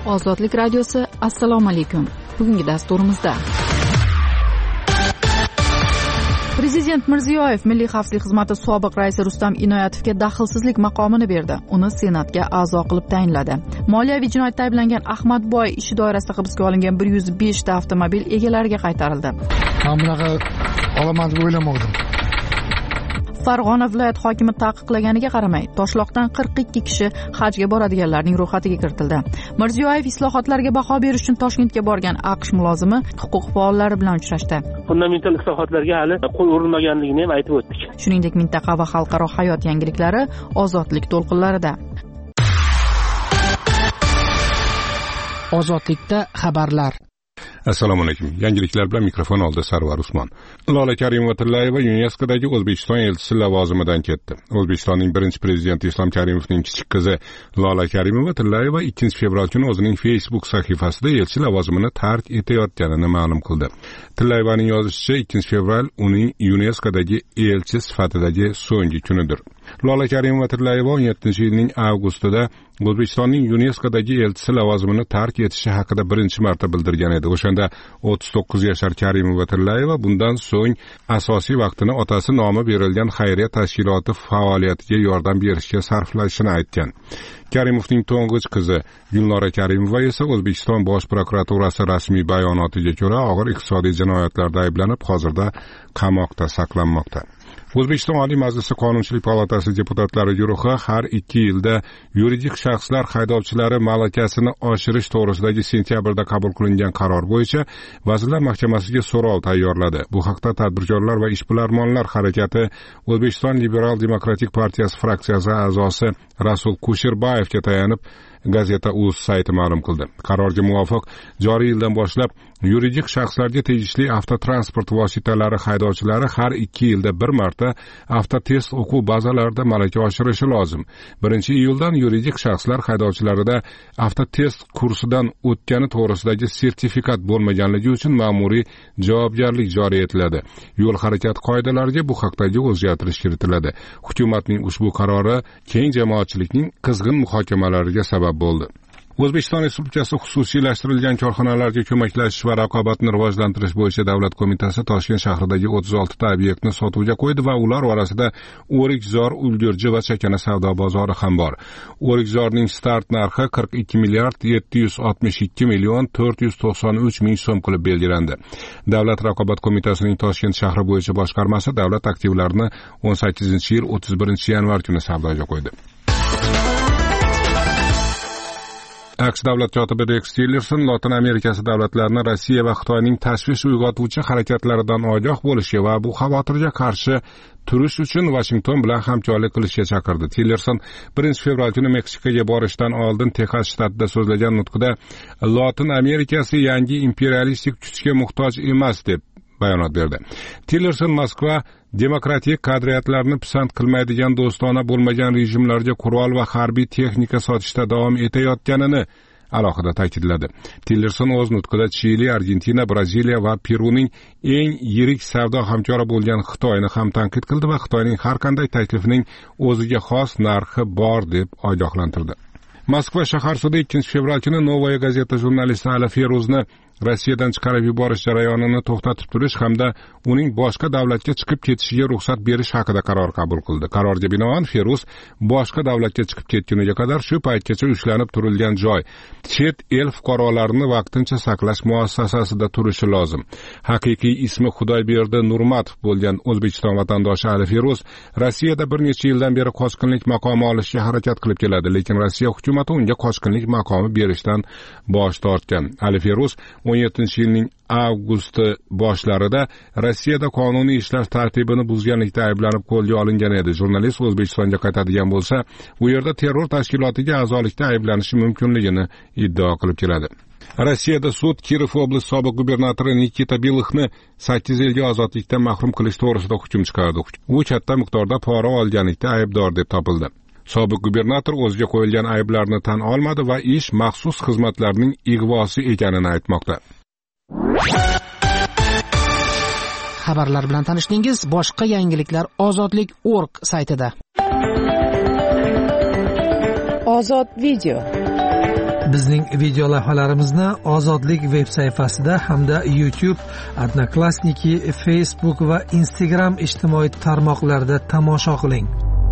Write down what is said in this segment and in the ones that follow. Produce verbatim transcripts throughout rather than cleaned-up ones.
Ozodlik radiosi, assalomu alaykum. Bugungi dasturimizda Prezident Mirziyoyev Milliy xavfsizlik xizmati sobiq raisi Rustam Inoyatovga daxlsizlik maqomini berdi. Uni Senatga a'zo qilib tayinladi. Moliyaviy jinoyatda ayblangan Ahmadboy ishi doirasida hibsga olingan bir yuz besh ta avtomobil egalariga qaytarildi. Men bunaqa olaman deb o'ylamadim. Farg'ona viloyat hokimi taqiqlaganiga qaramay, Toshloqdan qirq ikki kishi hajga boradiganlarning ro'yxatiga kiritildi. Mirziyoyev islohotlarga baho berish uchun Toshkentga borgan AQSh mulozimi huquq faollari bilan uchrashdi. Fundamental islohotlarga hali qo'l urilmaganligini ham aytib o'tdik. Shuningdek, mintaqa va xalqaro hayot yangiliklari ozodlik to'lqinlarida. Ozodlikda xabarlar. Assalomu alaykum. Yangiliklar bilan mikrofon oldi Sarvar Usmon. Lola Karimova-Tillayeva YuNESKOdagi O'zbekiston elchisi lavozimidan ketdi. O'zbekistonning birinchi prezidenti Islom Karimovning kichik qizi Lola Karimova-Tillayeva ikkinchi fevral kuni o'zining Facebook sahifasida elchi lavozimini tark etayotganini ma'lum qildi. Tillayevaning yozishicha, ikkinchi fevral uning YuNESKOdagi elchi sifatidagi so'nggi kunidir. Lola Karimova-Tillayeva o'n yettinchi yilning avgustida O'zbekistonning YuNESKOdagi elchisi lavozimini tark etishi haqida birinchi marta bildirgan edi. O'shanda o'ttiz to'qqiz yashar Karimova-Tillayeva bundan so'ng asosiy vaqtini otasi nomi berilgan xayriya tashkiloti faoliyatiga yordam berishga sarflashini aytgan. Karimovning to'ng'ich qizi Gulnora Karimova esa O'zbekiston Bosh prokuraturasi rasmiy bayonotiga ko'ra og'ir iqtisodiy jinoyatlarda ayblanib, hozirda qamoqda saqlanmoqda. O'zbekiston Oliy Majlisi Qonunchilik palatasi deputatlari guruhi har ikki yilda yuridik shaxslar haydovchilari malakasini oshirish to'g'risidagi sentyabrda qabul qilingan qaror bo'yicha Vazirlar Mahkamasiga so'rov tayyorladi. Bu haqda Tadbirkorlar va Ishbilarmonlar harakati O'zbekiston Liberal Demokratik partiyasi fraksiyasi a'zosi Rasul Kusherbayevga tayanib Gazeta uz sayti ma'lum qildi. Qarorga muvofiq joriy yildan boshlab yuridik shaxslarga tegishli avtotransport vositalari haydovchilari har ikki yilda bir marta avtotest o'quv bazalarida malaka oshirishi lozim. birinchi iyuldan yuridik shaxslar haydovchilarida avtotest kursidan o'tgani to'g'risidagi sertifikat bo'lmaganligi uchun ma'muriy javobgarlik joriy etiladi. Yo'l harakati qoidalariga bu haqdagi o'zgartirish kiritiladi. Hukumatning ushbu qarori keng jamoatchilikning qizg'in muhokamalariga sabab bo'ldi. O'zbekiston Respublikasi xususiylashtirilgan korxonalarga ko'maklashish va raqobatni rivojlantirish bo'yicha Davlat qo'mitasi Toshkent shahridagi o'ttiz olti ta obyektni sotuvga qo'ydi va ular orasida O'rikzor, Ulgurji va Chakana savdo bozori ham bor. O'rikzorning start narxi qirq ikki milliard yetti yuz oltmish ikki million to'rt yuz to'qson uch ming so'm qilib belgilandi. Davlat raqobat qo'mitasining Toshkent shahri bo'yicha boshqarmasi davlat aktivlarini o'n sakkizinchi yil o'ttiz birinchi yanvar kuni savdoga qo'ydi. AQSh davlat kotibi Rex Tillerson Lotin Amerikasi davlatlarini Rossiya va Xitoyning tashvish uyg'otuvchi harakatlaridan ogoh bo'lishi va bu xavotirga qarshi turish uchun Washington bilan hamkorlik qilishga chaqirdi. Tillerson birinchi fevral kuni Meksikaga borishdan oldin Texas shtatida so'zlagan nutqida Lotin Amerikasi yangi imperialistik kuchga muhtoj emas deb bayonot berdi. Tillerson Moskva demokratik qadriyatlarni pisand qilmaydigan do'stona bo'lmagan rejimlarga qurol va harbiy texnika sotishda davom etayotganini alohida ta'kidladi. Tillerson o'z nutqida Chili, Argentina, Braziliya va Peruning eng yirik savdo hamkori bo'lgan Xitoyni ham tanqid qildi va Xitoyning har qanday taklifining o'ziga xos narxi bor deb ogohlantirdi. Moskva shahar sudi ikkinchi fevral kuni Novaya gazeta jurnalisti Ali Feruzni Rossiyadan chiqarib yuborish jarayonini to'xtatib turish hamda uning boshqa davlatga chiqib ketishiga ruxsat berish haqida qaror qabul qildi. Qarorga binoan Feruz boshqa davlatga chiqib ketguniga qadar shu paytgacha ushlanib turilgan joy chet el fuqarolarini vaqtincha saqlash muassasasida turishi lozim. Haqiqiy ismi Xudoyberdi Nurmatov bo'lgan O'zbekiston vatandoshi Ali Feruz Rossiyada bir necha yildan beri qochqinlik maqomi olishga harakat qilib keladi, lekin Rossiya hukumati unga qochqinlik maqomi berishdan bosh tortgan. Ali Feruz o'n yettinchi yilning avgusti boshlarida Rossiyada qonuniy ishlash tartibini buzganlikda ayblanib qo'lga olingan edi. Jurnalist O'zbekistonga qaytadigan bo'lsa, u yerda terror tashkilotiga a'zolikda ayblanishi mumkinligini iddao qilib keladi. Rossiyada sud Kirov oblast sobiq gubernatori Nikita Bilyxni sakkiz yilga ozodlikdan mahrum qilish to'g'risida hukm chiqardi. U katta miqdorda pora olganlikda aybdor deb topildi. Sobiq gubernator o'ziga qo'yilgan ayblarni tan olmadi va ish maxsus xizmatlarning ig'vosi ekanini aytmoqda. Xabarlar bilan tanishdingiz. Boshqa yangiliklar ozodlik nokta org saytida. Ozod video. Bizning video lavhalarimizni Ozodlik veb sayfasida hamda YouTube, Odnoklassniki, Facebook va Instagram ijtimoiy tarmoqlarida tomosha qiling.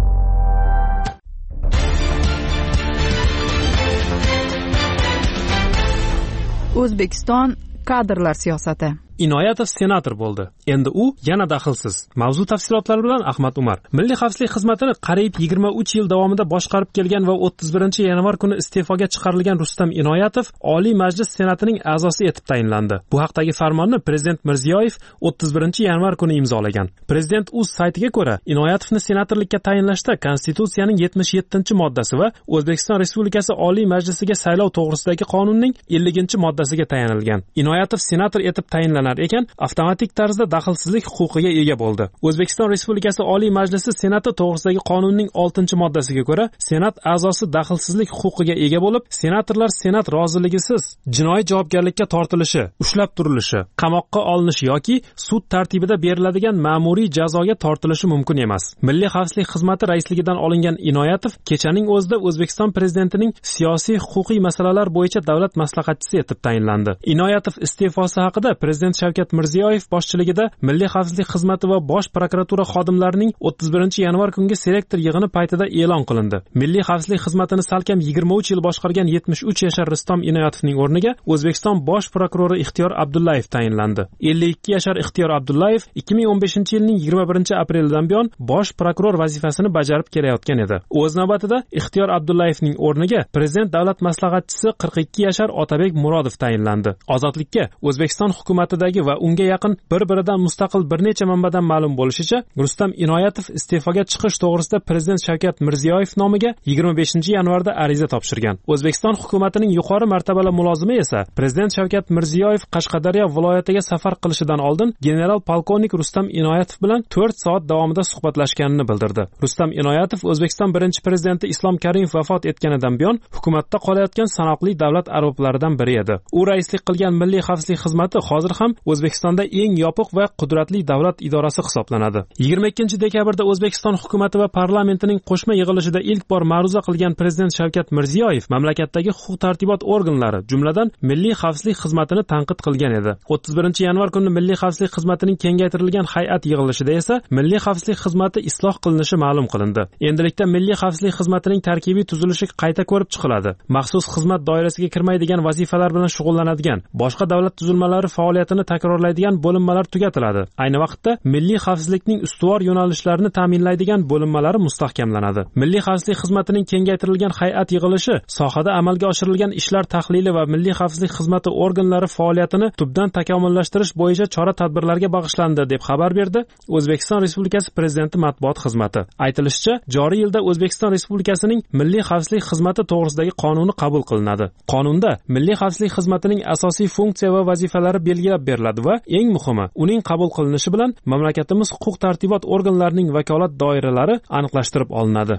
O'zbekiston kadrlar siyosati. Inoyatov senator bo'ldi. Endi u yana daxlsiz. Mavzu tafsilotlari bilan Ahmad Umar. Milliy xavfsizlik xizmatini qariyb yigirma uch yil davomida boshqarib kelgan va o'ttiz birinchi yanvar kuni iste'foga chiqarilgan Rustam Inoyatov Oliy Majlis Senatining a'zosi etib tayinlandi. Bu haqdagi farmonni Prezident Mirziyoyev o'ttiz birinchi yanvar kuni imzolagan. Prezident o'z saytiga ko'ra, Inoyatovni senatorlikka tayinlashda Konstitutsiyaning yetmish yettinchi moddasi va O'zbekiston Respublikasi Oliy Majlisiga saylov to'g'risidagi qonunning elliginchi moddasiga tayanilgan. Inoyatov senator etib tayinlangan ekan, avtomatik tarzda daxlsizlik huquqiga ega bo'ldi. O'zbekiston Respublikasi Oliy Majlisi Senati to'g'risidagi qonunning oltinchi moddasiga ko'ra, Senat a'zosi daxlsizlik huquqiga ega bo'lib, senatorlar Senat roziligisiz jinoiy javobgarlikka tortilishi, ushlab turilishi, qamoqqa olinishi yoki sud tartibida beriladigan ma'muriy jazoga tortilishi mumkin emas. Milliy xavfsizlik xizmati raisligidan olingan Inoyatov kechaning o'zida O'zbekiston prezidentining siyosiy huquqiy masalalar bo'yicha davlat maslahatchisi etib tayinlandi. Inoyatov iste'fosi haqida Prezident Shavkat Mirziyoyev boshchiligida Milliy xavfsizlik xizmati va Bosh prokuratura xodimlarining o'ttiz birinchi yanvar kungi selektor yig'ini paytida e'lon qilindi. Milliy xavfsizlik xizmatini salkam yigirma uch yil boshqargan yetmish uch yashar Rustam Inoyatovning o'rniga O'zbekiston Bosh prokurori Ixtiyor Abdullayev tayinlandi. ellik ikki yashar Ixtiyor Abdullayev ikki ming o'n beshinchi yilning yigirma birinchi aprelidan buyon Bosh prokuror vazifasini bajarib kelayotgan edi. O'z navbatida Ixtiyor Abdullayevning o'rniga Prezident davlat maslahatchisi qirq ikki yashar Otabek Murodov tayinlandi. Ozodlikka O'zbekiston hukumatida va unga yaqin bir-biridan mustaqil bir necha manbadan ma'lum bo'lishicha, Rustam Inoyatov iste'foga chiqish to'g'risida Prezident Shavkat Mirziyoyev nomiga yigirma beshinchi yanvarda ariza topshirgan. O'zbekiston hukumatining yuqori martabali mulozimi esa Prezident Shavkat Mirziyoyev Qashqadaryo viloyatiga safar qilishidan oldin general polkovnik Rustam Inoyatov bilan to'rt soat davomida suhbatlashganini bildirdi. Rustam Inoyatov O'zbekiston birinchi prezidenti Islom Karimov vafot etganidan buyon hukumatda qolayotgan sanoqli davlat arboblaridan biri edi. U raislik qilgan Milliy xavfsizlik xizmati hozir ham O'zbekistonda eng yopiq va qudratli davlat idorasi hisoblanadi. yigirma ikkinchi dekabrda O'zbekiston hukumati va parlamentining qo'shma yig'ilishida ilk bor ma'ruza qilgan Prezident Shavkat Mirziyoyev mamlakatdagi huquq-tartibot organlari, jumladan Milliy xavfsizlik xizmatini tanqid qilgan edi. o'ttiz birinchi yanvar kuni Milliy xavfsizlik xizmatining kengaytirilgan hay'at yig'ilishida esa Milliy xavfsizlik xizmati isloh qilinishi ma'lum qilindi. Endilikda Milliy xavfsizlik xizmatining tarkibiy tuzilishi qayta ko'rib chiqiladi. Maxsus xizmat doirasiga kirmaydigan vazifalar bilan shug'ullanadigan boshqa davlat tuzilmalari faoliyatini takrorlaydigan bo'linmalar tugatiladi. Ayni vaqtda milliy xavfsizlikning ustuvor yo'nalishlarini ta'minlaydigan bo'linmalari mustahkamlanadi. Milliy xavfsizlik xizmatining kengaytirilgan hay'at yig'ilishi sohada amalga oshirilgan ishlar tahlili va milliy xavfsizlik xizmati organlari faoliyatini tubdan takomillashtirish bo'yicha chora-tadbirlarga bag'ishlandi deb xabar berdi O'zbekiston Respublikasi Prezidenti matbuot xizmati. Aytilishicha, joriy yilda O'zbekiston Respublikasining Milliy xavfsizlik xizmati to'g'risidagi qonuni qabul qilinadi. Qonunda Milliy xavfsizlik xizmatining asosiy funksiya va vazifalari belgilab beriladi va eng muhimi, uning qabul qilinishi bilan mamlakatimiz huquq-tartibot organlarining vakolat doiralari aniqlashtirib olinadi.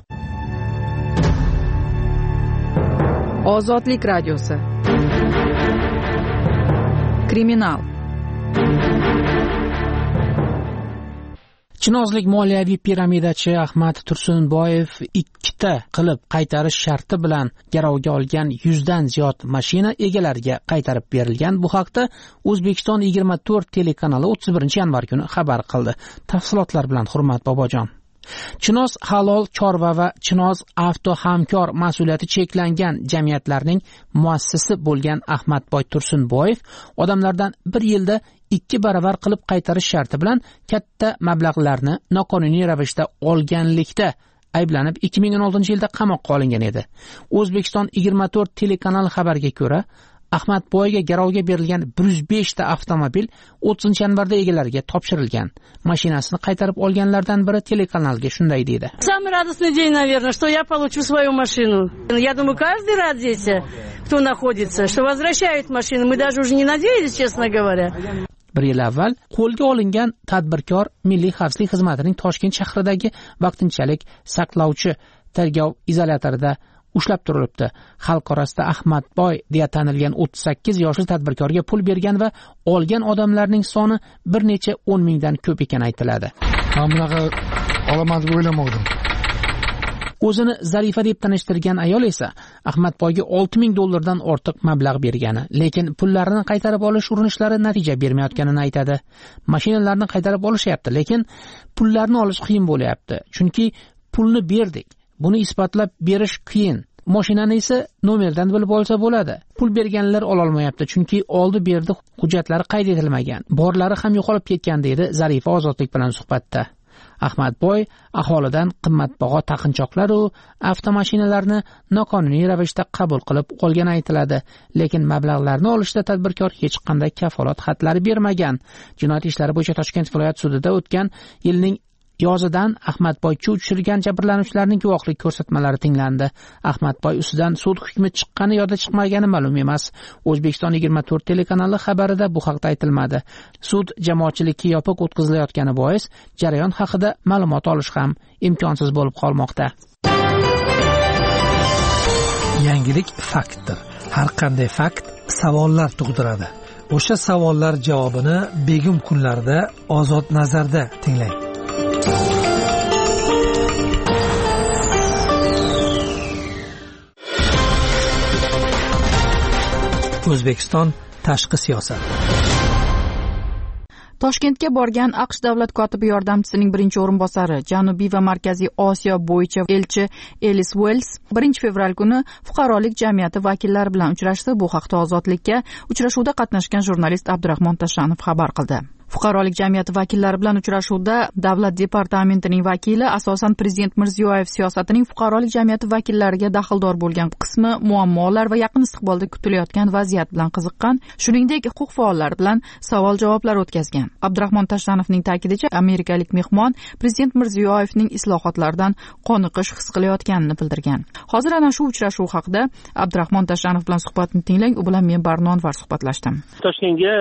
Ozodlik radiosi. Kriminal. Chinozlik moliyaviy piramidachi Ahmad Tursunboyev ikkita qilib qaytarish sharti bilan garovga olgan yuzdan ziyod mashina egalariga qaytarib berilgan. Bu haqda O'zbekiston yigirma to'rt telekanali o'ttiz birinchi yanvar kuni xabar qildi. Tafsilotlar bilan Hurmat Bobojon. Chinoz halol chorva va Chinoz avto hamkor mas'uliyati cheklangan jamiyatlarning muassisi bo'lgan Ahmadboy Tursunboyev odamlardan bir yilda ikki baravar qilib qaytarish sharti bilan katta mablag'larni noqonuniy ravishda olganlikda ayblanib ikki ming o'n oltinchi yilda qamoqqa olingan edi. O'zbekiston yigirma to'rt telekanali xabariga ko'ra, Ahmadboyga garovga berilgan bir yuz besh ta avtomobil o'ttizinchi yanvarda egalariga topshirilgan. Mashinasini qaytarib olganlardan biri telekanalga shunday dedi. Самый радостный день, наверное, что я получу свою машину. Я думаю, каждый рад здесь, кто находится, что возвращают машину. Мы даже уже не надеялись, честно говоря. Bir yil avval qo'lga olingan tadbirkor Milliy xavfsizlik xizmatining Toshkent shahridagi vaqtinchalik saqlovchi tergov izolyatorida ushlab turilibdi. Xalq orasida Ahmadboy deya tanilgan o'ttiz sakkiz yoshli tadbirkorga pul bergan va olgan odamlarning soni bir necha o'n mingdan ko'p ekani aytiladi. Men bunaqa olaman deb o'ylamadim. O'zini Zarifa deb tanishtirgan ayol esa Ahmadboyga olti ming dollardan ortiq mablag' bergani, lekin pullarini qaytarib olish urinishlari natija bermayotganini aytadi. Mashinalarni qaytarib olishyapti, lekin pullarni olish qiyin bo'lyapti. Chunki pulni berdik. Buni isbotlab berish qiyin. Mashinani esa nomerdan bilib olsa bo'ladi. Pul berganlar ola olmayapti, chunki oldi berdi hujjatlari qayd etilmagan. Borlari ham yo'qolib ketgan deydi Zarifa Ozodlik bilan suhbatda. Ahmadboy aholidan qimmatbaho taqinchoqlar va avtomashinalarni noqonuniy ravishda qabul qilib olgani aytiladi, lekin mablag'larni olishda tadbirkor hech qanday kafolat xatlari bermagan. Jinoyat ishlari bo'yicha Toshkent viloyat sudida o'tgan yilning yozidan Ahmadboyga uchirgan jabrlanuvchilarning guvohlik ko'rsatmalari tinglandi. Ahmadboy ustidan sud hukmi chiqqani yo'da chiqmagani ma'lum emas. O'zbekiston yigirma to'rt telekanali xabarida bu haqda aytilmadi. Sud jamoatchilikka yopiq o'tkazilayotgani bois jarayon haqida ma'lumot olish ham imkonsiz bo'lib qolmoqda. Yangilik faktdir. Har qanday fakt savollar tug'diradi. O'sha savollar javobini begim kunlarda Ozod nazarda tinglang. O'zbekiston tashqi siyosat. Toshkentga borgan AQSh davlat kotibi yordamchisining birinchi o'rinbosari, Janubiy va Markaziy Osiyo bo'yicha elchi Elis Wells birinchi fevral kuni fuqarolik jamiyati vakillari bilan uchrashdi. Bu haqda Ozodlikka uchrashuvda qatnashgan jurnalist Abdurahmon Tashanov xabar qildi. Fuqarolik jamiyati vakillari bilan uchrashuvda Davlat departamentining vakili asosan Prezident Mirziyoyev siyosatining fuqarolik jamiyati vakillariga daxldor bo'lgan qismi muammolar va yaqin istiqbolda kutilayotgan vaziyat bilan qiziqqan, shuningdek huquq faollari bilan savol-javoblar o'tkazgan. Abdurahmon Tashanovning ta'kidicha, amerikalik mehmon Prezident Mirziyoyevning islohotlardan qoniqish his qilayotganini bildirgan. Hozir ana shu uchrashuv haqida Abdurahmon Tashanov bilan suhbatni tinglang. U bilan men Barnonvar suhbatlashdim. Toshkentga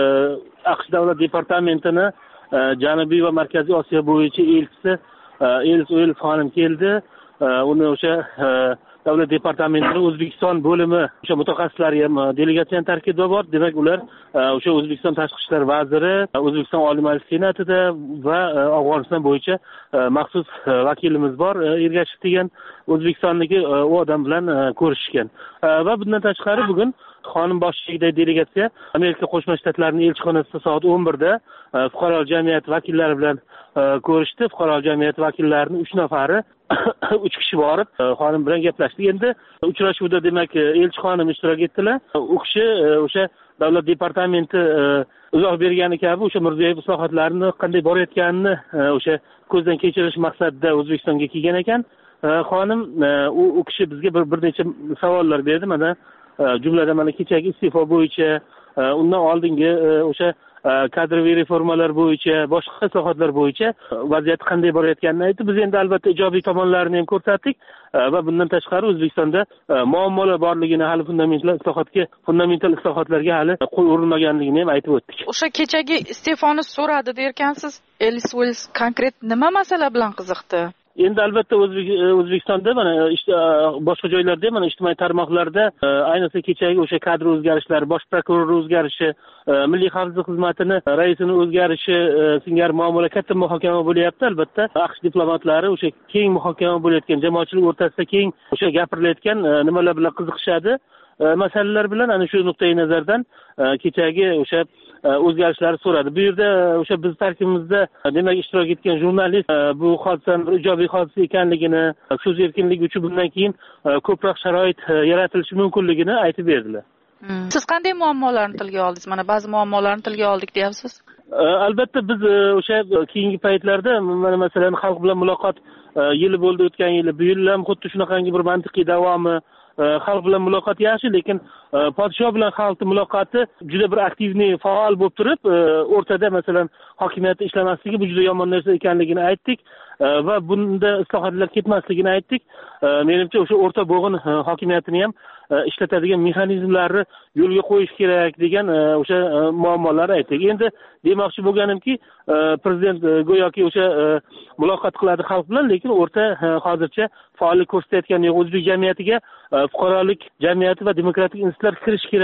AQSh davlat departamentining Janubiy va Markaziy Osiyo bo'yicha elchisi Elis Wells xonim keldi. Uni o'sha davlat departamentining O'zbekiston bo'limi o'sha mutaxassislari ham delegatsiyaning tarkibida bor. Demak, ular o'sha O'zbekiston tashqi ishlar vaziri, O'zbekiston Oliy Majlis Senatida va Afg'oniston bo'yicha maxsus vakilimiz bor, Ergashev degan O'zbekistonniki, u odam bilan ko'rishgan. Va bundan tashqari bugun xonim boshchiligidagi delegatsiya Amerika Qo'shma Shtatlarining elchixonasida soat o'n birda fuqarolik jamiyati vakillari bilan ko'rishdi. Fuqarolik jamiyati vakillarining uch nafari uch kishi borib xonim bilan gaplashdi. Endi uchrashuvda demak elchi xonim ishtirok etdilar. U kishi o'sha davlat departamenti izoh bergani kabi o'sha Mirziyoyev islohotlarini qanday borayotganini o'sha ko'zdan kechirish maqsadida O'zbekistonga kelgan ekan. Xonim u kishi bizga bir bir necha savollar berdi. Mana jumladan mana kechagi iste'fo bo'yicha, undan oldingi o'sha kadroviy reformalar bo'yicha, boshqa islohotlar bo'yicha vaziyat qanday borayotganini aytdi. Biz endi albatta ijobiy tomonlarini ham ko'rsatdik va bundan tashqari O'zbekistonda muammolar borligini, hali fundamental islohotga, fundamental islohotlarga hali qo'l urilmaganligini ham aytib o'tdik. O'sha kechagi iste'foni so'radi derkansiz. Elis Wells konkret nima masala bilan qiziqdi? Endi albatta O'zbekistonda mana boshqa joylarda mana ijtimoiy tarmoqlarda ayniqsa kechagi o'sha kadr o'zgarishlari, bosh prokuror o'zgarishi, milliy xavfsizlik xizmatini raisining o'zgarishi singari muammolar katta muhokama bo'lyapti. Albatta AQSh diplomatlari o'sha keng muhokama bo'layotgan, jamoatchilik o'rtasida keng o'sha gapirilayotgan nimalar bilan qiziqishadi. Masalalar bilan ana shu nuqtai nazardan kechagi o'sha o'zgarishlarni so'radi. Bu yerda o'sha biz tarkibimizda demak ishtirok etgan jurnalist bu hodisaning bir ijobiy hodisa ekanligini, so'z erkinligi uchun bundan keyin ko'proq sharoit yaratilishi mumkinligini aytib berdilar. Hmm. Siz qanday muammolarni tilga oldingiz? Mana ba'zi muammolarni tilga oldik deyapsiz. Albatta biz o'sha keyingi paytlarda mana masalan xalq bilan muloqot yili bo'ldi, o'tgan yili, bu yil ham xuddi shunaqangi bir mantiqiy davomi. Xalq bilan muloqot yaxshi, lekin podshoh bilan xalqning muloqoti juda bir aktivniy, faol bo'lib turib, o'rtada masalan hokimiyat ishlamasligi bu juda yomon narsa ekanligini aytdik va bunda islohotlar ketmasligini aytdik. Menimcha o'sha o'rta bo'g'in hokimiyatini ham ishlatadigan mexanizmlarni yo'lga qo'yish kerak degan o'sha muammolarni aytdik. Endi demoqchi bo'lganimki, prezident go'yoki o'sha muloqot qiladi xalq bilan, lekin o'rta hozircha faollik ko'rsatayotgani yo'q. O'zbek jamiyatiga fuqarolik jamiyati va demokratik institutlar kirish kerak.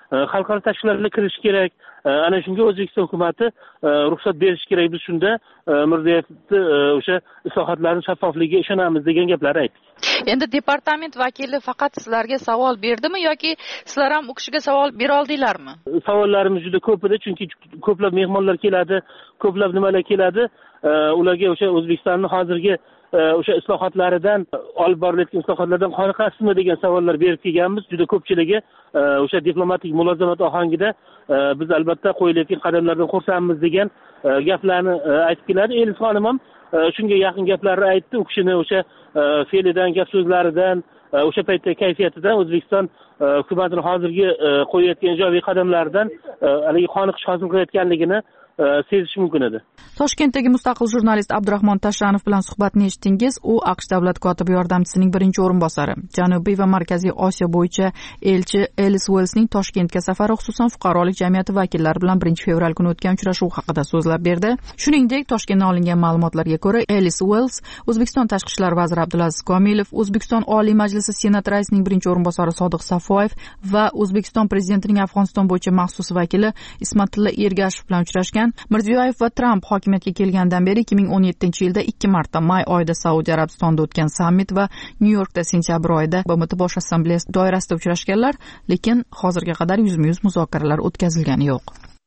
xalqaro tashkilotlarga kirish kerak. Ana shunga O'zbekiston hukumatı ruxsat berish kerak. Biz shunda Mirziyevni o'sha islohotlarning shaffofligiga ishonamiz degan gaplarni aytdik. Endi departament vakili faqat sizlarga savol berdimi yoki sizlar ham u kishiga savol bera oldinglarmi? Savollarimiz juda ko'p edi, chunki ko'plab mehmonlar keladi, ko'plab nimalar keladi. Ularga o'sha O'zbekistonning hozirgi o'sha islohotlaridan, olib borilayotgan islohotlardan qoniqasizmi degan savollar berib kelganmiz. Juda ko'pchiligi o'sha diplomatik mulozamat ohangida biz albatta qo'yilayotgan qadamlardan xursandmiz degan gaplarni aytib keladi. Elis xonim ham shunga yaqin gaplarni aytdi. U kishini o'sha fe'lidan, gap so'zlaridan, o'sha paytdagi kayfiyatidan O'zbekiston hukumatining hozirgi qo'yayotgan ijobiy qadamlaridan haligi qoniqish hosil qilayotganligini sezish mumkin edi. Toshkentdagi mustaqil jurnalist Abdurahmon Tashranov bilan suhbatni eshitdingiz. U AQSh davlat kotibi yordamchisining birinchi o'rinbosari. Janubiy va Markaziy Osiyo bo'yicha elchi Elis Uellsning Toshkentga safari xususan fuqarolik jamiyati vakillari bilan birinchi fevral kuni o'tgan uchrashuv haqida so'zlab berdi. Shuningdek, Toshkentdan olingan ma'lumotlarga ko'ra, Elis Uells O'zbekiston tashqi ishlar vaziri Abdulaziz Komilov, O'zbekiston Oliy Majlisi Senat raisining birinchi o'rinbosari Sodiq Safoyev va O'zbekiston prezidentining Afg'oniston bo'yicha maxsus vakili Ismatilla Ergashev bilan uchrashgan. Mirziyoyev va Tramp hokimiyatga kelgandan beri ikki ming o'n yettinchi yilda ikki marta may oyida Saudiya Arabistonida o'tgan sammit va Nyu-Yorkda sentyabr oyida B M T bosh assambleyasi doirasida uchrashganlar, lekin hozirga qadar yuzma-yuz muzokaralar o'tkazilgani yo'q.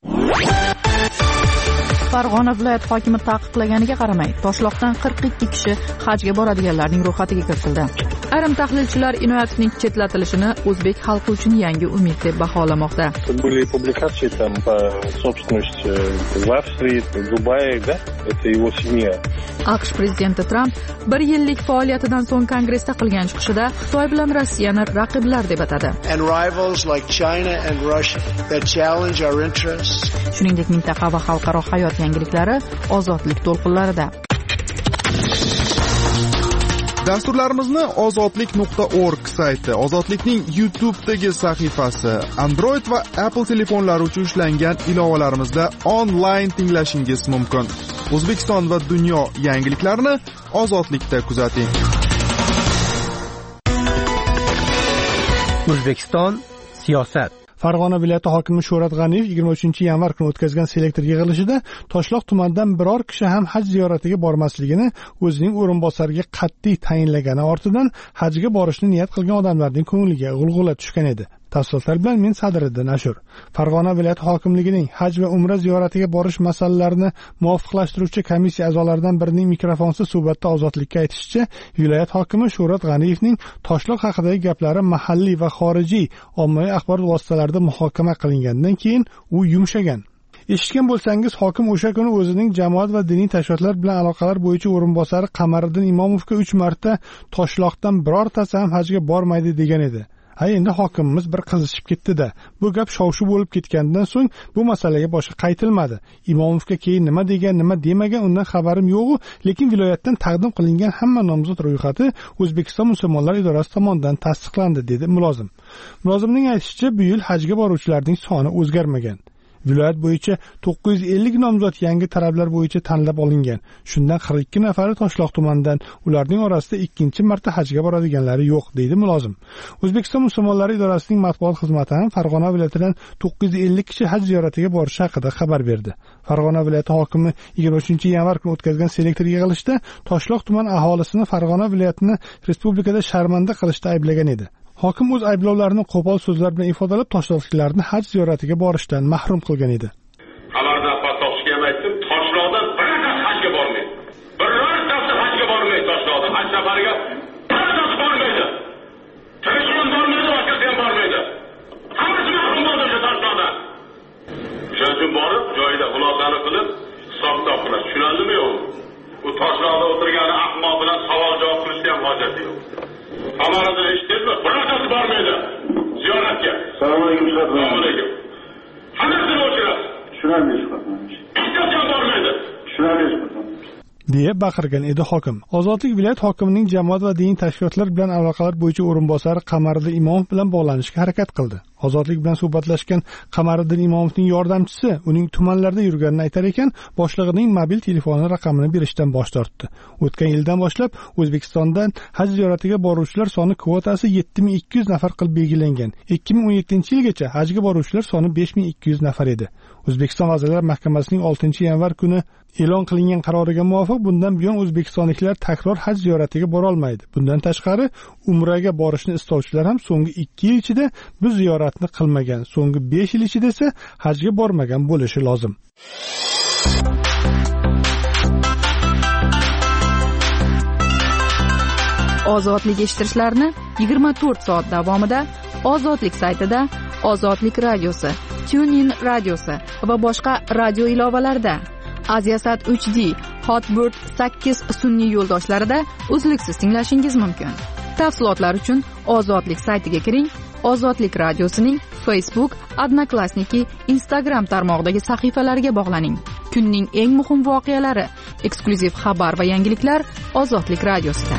Farg'ona viloyat hokimi taqiqlaganiga qaramay, Toshloqdan qirq ikki kishi hajga boradiganlarning ro'yxatiga kiritildi. Ayrim tahlilchilar Inoyatovning chetlatilishini o'zbek xalqi uchun yangi umid deb baholamoqda. Были публикации там по собственности в Австрии, в Дубае, да? Это его семья. AQSh prezidenti Tramp bir yillik faoliyatidan so'ng kongressda qilgan chiqishida Xitoy bilan Rossiyani raqiblar deb atadi. And rivals like China and Russia that challenge our interests. Shuningdek, mintaqa va xalqaro hayot yangiliklari ozodlik to'lqinlarida. Dasturlarimizni ozodlik nuqta org sayti, Ozodlikning YouTube'dagi sahifasi, Android va Apple telefonlari uchun ishlangan ilovalarimizda onlayn tinglashingiz mumkin. O'zbekiston va dunyo yangiliklarini Ozodlikda kuzating. O'zbekiston siyosat. Farg'ona viloyati hokimi Shuhrat G'aniyev yigirma uchinchi yanvar kuni o'tkazgan selektor yig'ilishida Toshloq tumanidan biror kishi ham haj ziyoratiga bormasligini o'zining o'rinbosariga qat'iy tayinlagani ortidan hajga borishni niyat qilgan odamlarning ko'ngliga g'ulg'ula tushgan edi. Tafsilotlar bilan men Sadriddin Ashur. Farg'ona viloyati hokimligining haj va umra ziyoratiga borish masalalarini muvofiqlashtiruvchi komissiya a'zolaridan birining mikrofonsiz suhbatda Ozodlikka aytishicha, viloyat hokimi Shuhrat G'aniyevning Toshloq haqidagi gaplari mahalliy va xorijiy ommaviy axborot vositalarida muhokama qilingandan keyin u yumshagan. Eshitgan bo'lsangiz, hokim o'sha kuni o'zining jamoat va diniy tashkilotlar bilan aloqalar bo'yicha o'rinbosari Qamariddin Imomovga uch marta Toshloqdan birortasi ham hajga bormaydi degan edi. Ha, endi hokimimiz bir qizishib ketdi-da. Bu gap shov-shuv bo'lib ketgandan so'ng bu masalaga boshqa qaytilmadi. Imomovga keyin nima degan, nima demagan undan xabarim yo'q, lekin viloyatdan taqdim qilingan hamma nomzod ro'yxati O'zbekiston musulmonlar idorasi tomonidan tasdiqlandi, dedi mulozim. Mulozimning aytishicha, bu yil hajga boruvchilarning soni o'zgarmagan. Viloyat bo'yicha to'qqiz yuz ellik nomzod yangi talablar bo'yicha tanlab olingan. Shundan qirq ikki nafari Toshloq tumanidan, ularning orasida ikkinchi marta hajga boradiganlari yo'q, deydi mulozim. O'zbekiston musulmonlari idorasining matbuot xizmati ham Farg'ona viloyatidan to'qqiz yuz ellik kishi haj ziyoratiga borishi haqida xabar berdi. Farg'ona viloyati hokimi yigirma uchinchi yanvar kuni o'tkazgan selektor yig'ilishida Toshloq tuman aholisini Farg'ona viloyatini respublikada sharmanda qilishda ayblagan edi. Hokim o'z ayblovlarini qo'pol so'zlar bilan ifodalab, toshloqliklarni haj ziyoratiga borishdan mahrum qilgan edi. Xabarda Toshloqqa ham aytdim, Toshloqdan birortasi hajga bormaydi. Birortasi hajga bormaydi Toshloqdan. Haj safariga birortasi bormaydi. Tirishman bormaydi, boshqasi ham bormaydi. Hammasi mahrum bo'ldi o'sha Toshloqdan. Shuning uchun borib, joyida xulosani qilib, hisob-kitob qiladi. Tushunaldimi yo'q? U Toshloqda o'tirgan ahmoq bilan savol-javob qilishga ham hojat yo'q. Xabarda eshitdingizmi? Birortasi bormaydi ziyoratga. Assalomu alaykum. Assalomu alaykum. Hammasini o'chirasiz. Tushunamiz. Hech qachon bormaydi. Tushunamiz. deya baqirgan edi hokim. Ozodlik viloyat hokimining jamoat va diniy tashkilotlar bilan aloqalar bo'yicha o'rinbosari Qamariddin Imomov bilan bog'lanishga harakat qildi. Ozodlik bilan suhbatlashgan Qamariddin Imomovning yordamchisi uning tumanlarda yurganini aytar ekan, boshlig'ining mobil telefoni raqamini berishdan bosh tortdi. O'tgan yildan boshlab O'zbekistondan haj ziyoratiga boruvchilar soni kvotasi yetti ming ikki yuz nafar qilib belgilangan. ikki ming o'n yettinchi yilgacha hajga boruvchilar soni besh ming ikki yuz nafar edi. O'zbekiston Vazirlar Mahkamasining oltinchi yanvar kuni e'lon qilingan qaroriga muvofiq bundan buyon o'zbekistonliklar takror haj ziyoratiga bora olmaydi. Bundan tashqari umraga borishni istovchilar ham so'nggi ikki yil ichida bu ziyoratni qilmagan, so'nggi besh yil ichida esa hajga bormagan bo'lishi lozim. Ozodlik eshittirishlarni yigirma to'rt soat davomida Ozodlik saytida, Ozodlik radiosi, TuneIn radiosi va boshqa radio ilovalarida, Aziasat uch D, Hotbird sakkiz sun'iy yo'ldoshlarida uzluksiz tinglashingiz mumkin. Tafsilotlar uchun Ozodlik saytiga kiring. Ozodlik radiosining Facebook, Odnoklassniki, Instagram tarmog'idagi sahifalariga bog'laning. Kunning eng muhim voqealari, eksklyuziv xabar va yangiliklar Ozodlik radiosida.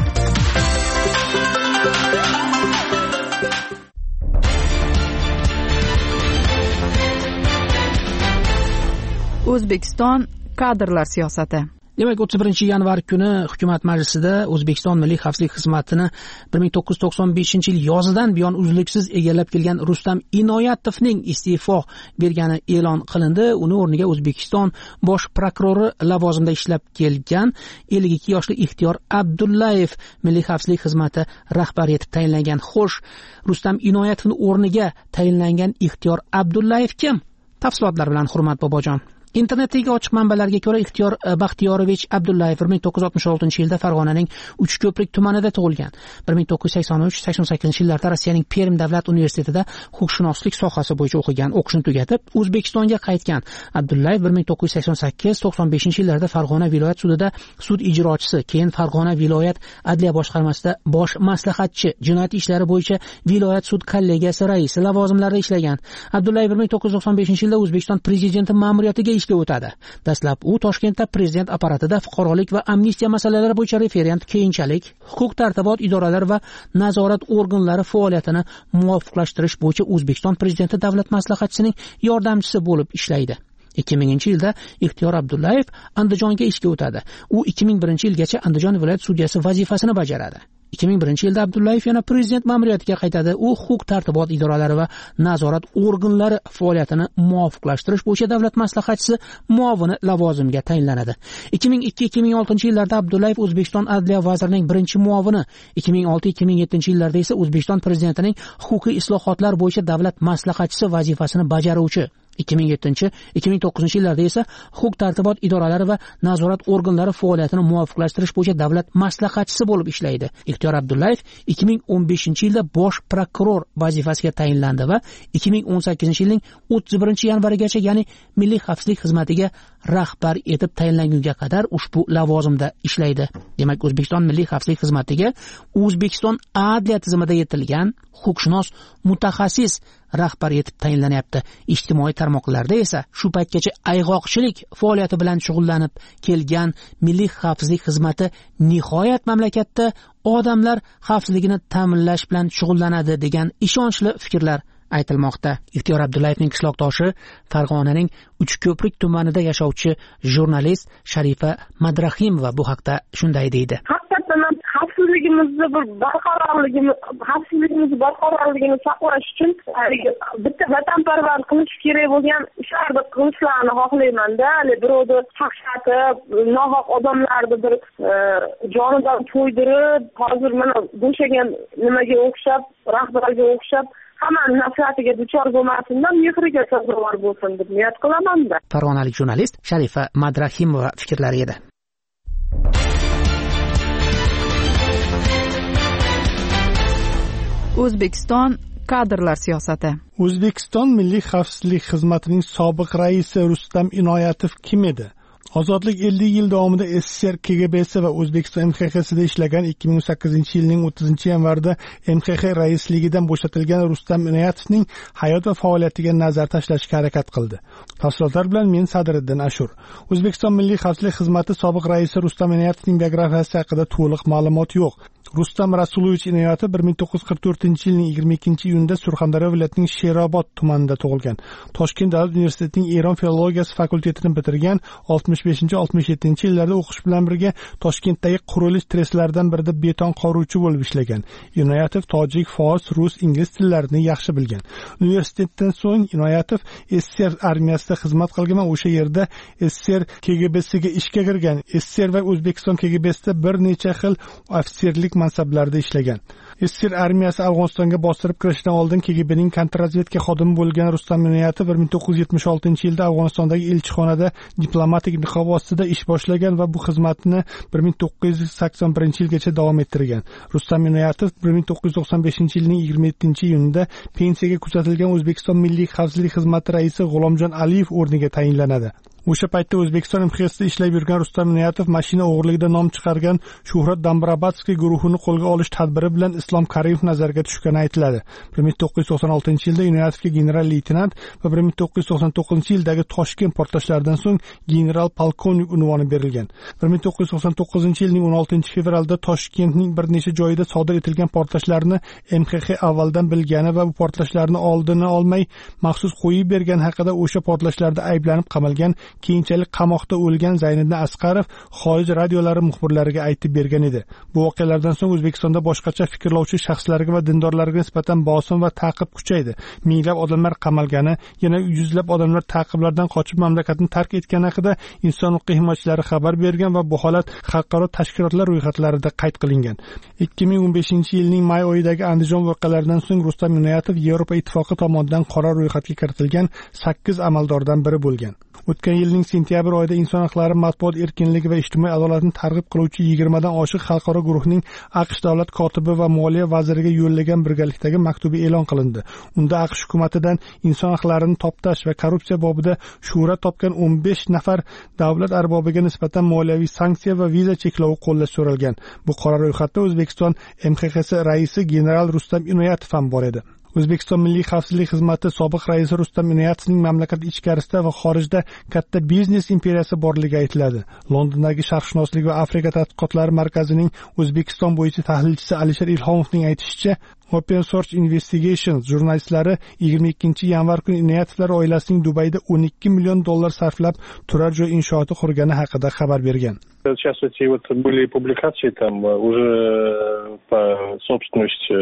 O'zbekiston kadrlar siyosati. Demak, o'ttiz birinchi yanvar kuni hukumat majlisida O'zbekiston Milliy xavfsizlik xizmatini bir ming to'qqiz yuz to'qson beshinchi yil yozidan buyon uzluksiz egallab kelgan Rustam Inoyatovning iste'fo bergani e'lon qilindi. Uni o'rniga O'zbekiston bosh prokurori lavozimida ishlab kelgan ellik ikki yoshli Ixtiyor Abdullayev Milliy xavfsizlik xizmati rahbari etib tayinlangan. Xo'sh, Rustam Inoyatovning o'rniga tayinlangan Ixtiyor Abdullayev kim? Tafsilotlar bilan Hurmat Bobojon. Internetdagi ochiq manbalarga ko'ra, Ixtiyor Baxtiyorovich Abdullayev bir ming to'qqiz yuz oltmish oltinchi yilda Farg'onaning Uchko'prik tumanida tug'ilgan. bir ming to'qqiz yuz sakson uch sakson sakkizinchi yillarda Rossiyaning Perm davlat universitetida huquqshunoslik sohasi bo'yicha o'qigan. O'qishni tugatib, O'zbekistonga qaytgan. Abdullayev bir ming to'qqiz yuz sakson sakkiz to'qson beshinchi yillarda Farg'ona viloyat sudida sud ijrochisi, keyin Farg'ona viloyat adliya boshqarmasida bosh maslahatchi, jinoyat ishlari bo'yicha viloyat sud kollegiyasi raisi lavozimlarida ishlagan. Abdullayev bir ming to'qqiz yuz to'qson beshinchi yilda O'zbekiston prezidenti ma'muriyatiga ishga o'tadi. Dastlab u Toshkentda prezident apparatida fuqarolik va amnistiya masalalari bo'yicha referent, keyinchalik huquq tartibot idoralari va nazorat organlari faoliyatini muvofiqlashtirish bo'yicha O'zbekiston prezidenti davlat maslahatchisining yordamchisi bo'lib ishlaydi. ikki minginchi yilda Ixtiyor Abdullayev Andijonga ishga o'tadi. U ikki ming birinchi yilgacha Andijon viloyat sudyasi vazifasini bajaradi. ikki ming birinchi yilda Abdullayev yana prezident ma'muriyatiga qaytadi. U huquq tartibot idoralari va nazorat organlari faoliyatini muvofiqlashtirish bo'yicha davlat maslahatchisi muovini lavozimiga tayinlanadi. ikki ming ikki ikki ming oltinchi yillarda Abdullayev O'zbekiston adliya vazirining birinchi muovini, ikki ming olti ikki ming yettinchi yillarda esa O'zbekiston prezidentining huquqiy islohotlar bo'yicha davlat maslahatchisi vazifasini bajaruvchi. ikki ming yettinchi ikki ming to'qqizinchi yillarda esa huquq tartibot idoralari va nazorat organlari faoliyatini muvofiqlashtirish bo'yicha davlat maslahatchisi bo'lib ishlaydi. Ixtiyor Abdullayev ikki ming o'n beshinchi yilda bosh prokuror vazifasiga tayinlandi va ikki ming o'n sakkizinchi yilning o'ttiz birinchi yanvarigacha, ya'ni Milliy xavfsizlik xizmatiga rahbar etib tayinlangunga qadar ushbu lavozimda ishlaydi. Demak, O'zbekiston Milliy xavfsizlik xizmatiga O'zbekiston adliya tizimida yetilgan huquqshunos mutaxassis rahbar etib tayinlanyapti. Ijtimoiy tarmoqlarda esa shu paytgacha ayg'oqchilik faoliyati bilan shug'ullanib kelgan Milliy xavfsizlik xizmati nihoyat mamlakatda odamlar xavfsizligini ta'minlash bilan shug'ullanadi degan ishonchli fikrlar aytilmoqda. Ixtiyor Abdullayevning qishloqdoshi Farg'onaning Uchko'prik tumanida yashovchi jurnalist Sharifa Madrahimova bu haqda shunday deydi. Haqiqatan xavfsizligimizni bir barqarorligini, xavfsizligimizni barqarorligini saqlash uchun bitta vatanparvar qilish kerak bo'lgan ishlarni qilishlarni xohlayman-da. Birovni qaqshatib, nohaq odamlarni bir jonidan to'ydirib, hozir mana bo'shagan nimaga o'xshab, rahbarga o'xshab hammaning nafratiga duchor bo'lmasinda, mehriga sazovor bo'lsin deb niyat qilaman-da. Farg'onalik jurnalist Sharifa Madrahimova fikrlari edi. O'zbekiston kadrlar siyosati. O'zbekiston Milliy xavfsizlik xizmatining sobiq raisi Rustam Inoyatov kim edi? Ozodlik ellik yil davomida S S R K G B'si va O'zbekiston M X X'sida ishlagan ikki ming o'n sakkizinchi yilning o'ttizinchi yanvarida M X X raisligidan bo'shatilgan Rustam Inoyatovning hayot va faoliyatiga nazar tashlashga harakat qildi. Tafsilotlar bilan men Sadriddin Ashur. O'zbekiston Milliy xavfsizlik xizmati sobiq raisi Rustam Inoyatovning biografiyasi haqida to'liq ma'lumot yo'q. Rustam Rasulovich Inoyatov bir ming to'qqiz yuz qirq to'rtinchi yilning yigirma ikkinchi iyunida Surxondaryo viloyatining Sherobod tumanida tug'ilgan. Toshkent davlat universitetining Eron filologiyasi fakultetini bitirgan. oltmish beshinchi oltmish yettinchi yillarda o'qish bilan birga Toshkentdagi qurilish treslaridan birida beton qovuruvchi bo'lib ishlagan. Inoyatov tojik, fors, rus, ingliz tillarini yaxshi bilgan. Universitetdan so'ng Inoyatov S S R armiyasida xizmat qilgan va o'sha yerda S S R K G B'siga ishga kirgan. S S R va O'zbekiston K G B'sida bir necha xil ofitserlik mansablarda ishlagan. S S R armiyasi Afg'onistonga bostirib kirishdan oldin K G B'ning kontrrazvedka xodimi bo'lgan Rustam Inoyatov bir ming to'qqiz yuz yetmish oltinchi yilda Afg'onistondagi elchixonada diplomatik niqob ostida ish boshlagan va bu xizmatni bir ming to'qqiz yuz sakson birinchi yilgacha davom ettirgan. Rustam Inoyatov bir ming to'qqiz yuz to'qson beshinchi yilning yigirma yettinchi iyunida pensiyaga kuzatilgan O'zbekiston Milliy xavfsizlik xizmati raisi G'ulomjon Aliyev o'rniga tayinlanadi. O'sha paytda O'zbekiston M X X'da ishlayb yurgan Rustam Inoyatov mashina o'g'irligida nom chiqargan Shuhrat Dambrabadskiy guruhini qo'lga olish tadbiri bilan Islom Karimov nazarga tushgani aytiladi. bir ming to'qqiz yuz to'qson oltinchi yilda Inoyatovga general leytenant va bir ming to'qqiz yuz to'qson to'qqizinchi yildagi Toshkent portlashlaridan so'ng general polkovnik unvoni berilgan. bir ming to'qqiz yuz to'qson to'qqizinchi yilning o'n oltinchi fevralida Toshkentning bir necha joyida sodir etilgan portlashlarni M X X avvaldan bilgani va bu portlashlarni oldini olmay maxsus qo'yib bergan haqida o'sha portlashlarda ayblanib qamalgan, keyinchalik qamoqda o'lgan Zayniddin Asqarov xorij radiolari muxbirlariga aytib bergan edi. Bu voqealardan so'ng O'zbekistonda boshqacha fikrlovchi shaxslarga va dindorlarga nisbatan bosim va ta'qib kuchaydi. Minglab odamlar qamalgani, yana yuzlab odamlar ta'qiblardan qochib mamlakatni tark etgani haqida inson huquqiy himoyachilari xabar bergan va bu holat xalqaro tashkilotlar ro'yxatlarida qayd qilingan. ikki ming o'n beshinchi yilning may oyidagi Andijon voqealaridan so'ng Rustam Inoyatov Yevropa Ittifoqi tomonidan qora ro'yxatga kiritilgan sakkiz amaldordan biri bo'lgan. O'tgan yilning sentyabr oyida inson huquqlari, matbuot erkinligi va ijtimoiy adolatni targ'ib qiluvchi yigirmadan oshiq xalqaro guruhning AQSh davlat kotibi va moliya vaziriga yo'llagan birgalikdagi maktubi e'lon qilindi. Unda AQSh hukumatidan inson huquqlarini toptash va korrupsiya bobida shuhrat topgan o'n besh nafar davlat arbobiga nisbatan moliyaviy sanksiya va viza cheklovi qo'llash so'ralgan. Bu qora ro'yxatda O'zbekiston M X X raisi general Rustam Inoyatov ham bor edi. O'zbekiston Milliy xavfsizlik xizmati sobiq raisi Rustam Inoyatovning mamlakat ichkarisida va xorijda katta biznes imperiyasi borligi aytiladi. Londondagi sharqshunoslik va Afrika tadqiqotlari markazining O'zbekiston bo'yicha tahlilchisi Alisher Ilhomovning aytishicha, Open Source Investigations jurnalistlari yigirma ikkinchi yanvar kuni Inoyatovlar oilasining Dubayda o'n ikki million dollar sarflab turar joy inshooti qurgani haqida xabar bergan. Сейчас эти вот были публикации там уже по собственности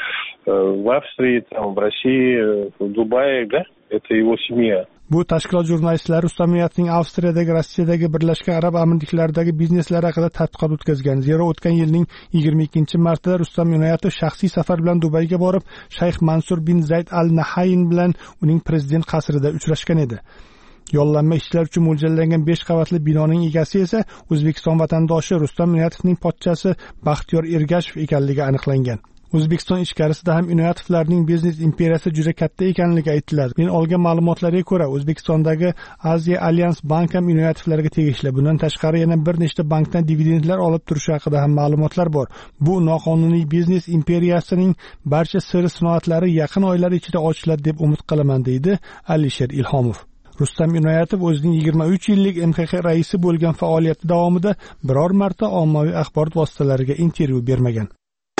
в Австрии, там в России, в Дубае, да? Это его семья. Bu tashkilot jurnalistlari Rustam Inoyatovning Avstriyadagi, Rossiyadagi, Birlashgan Arab Amirliklaridagi bizneslari haqida tadqiqot o'tkazgan. Zero o'tgan yilning yigirma ikkinchi martida Rustam Inoyatov shaxsiy safar bilan Dubayga borib, Shayx Mansur bin Zayd Al Nahayn bilan uning prezident qasrida uchrashgan edi. Yollanma ishchilar uchun mo'ljallangan besh qavatli binoning egasi esa O'zbekiston vatandoshi Rustam Inoyatovning pochchasi Baxtiyor Ergashev ekanligi aniqlangan. O'zbekiston ichkarisida ham Inoyatovlarning biznes imperiyasi juda katta ekanligi aytiladi. Men olgan ma'lumotlarga ko'ra, O'zbekistondagi Aziya Alliance bank ham Inoyatovlarga tegishli. Bundan tashqari yana bir nechta bankdan dividendlar olib turishi haqida ham ma'lumotlar bor. Bu noqonuniy biznes imperiyasining barcha sir-sinoatlari yaqin oylar ichida ochiladi deb umid qilaman, deydi Alisher Ilhomov. Rustam Inoyatov o'zining yigirma uch yillik M X X raisi bo'lgan faoliyati davomida biror marta ommaviy axborot vositalariga intervyu bermagan.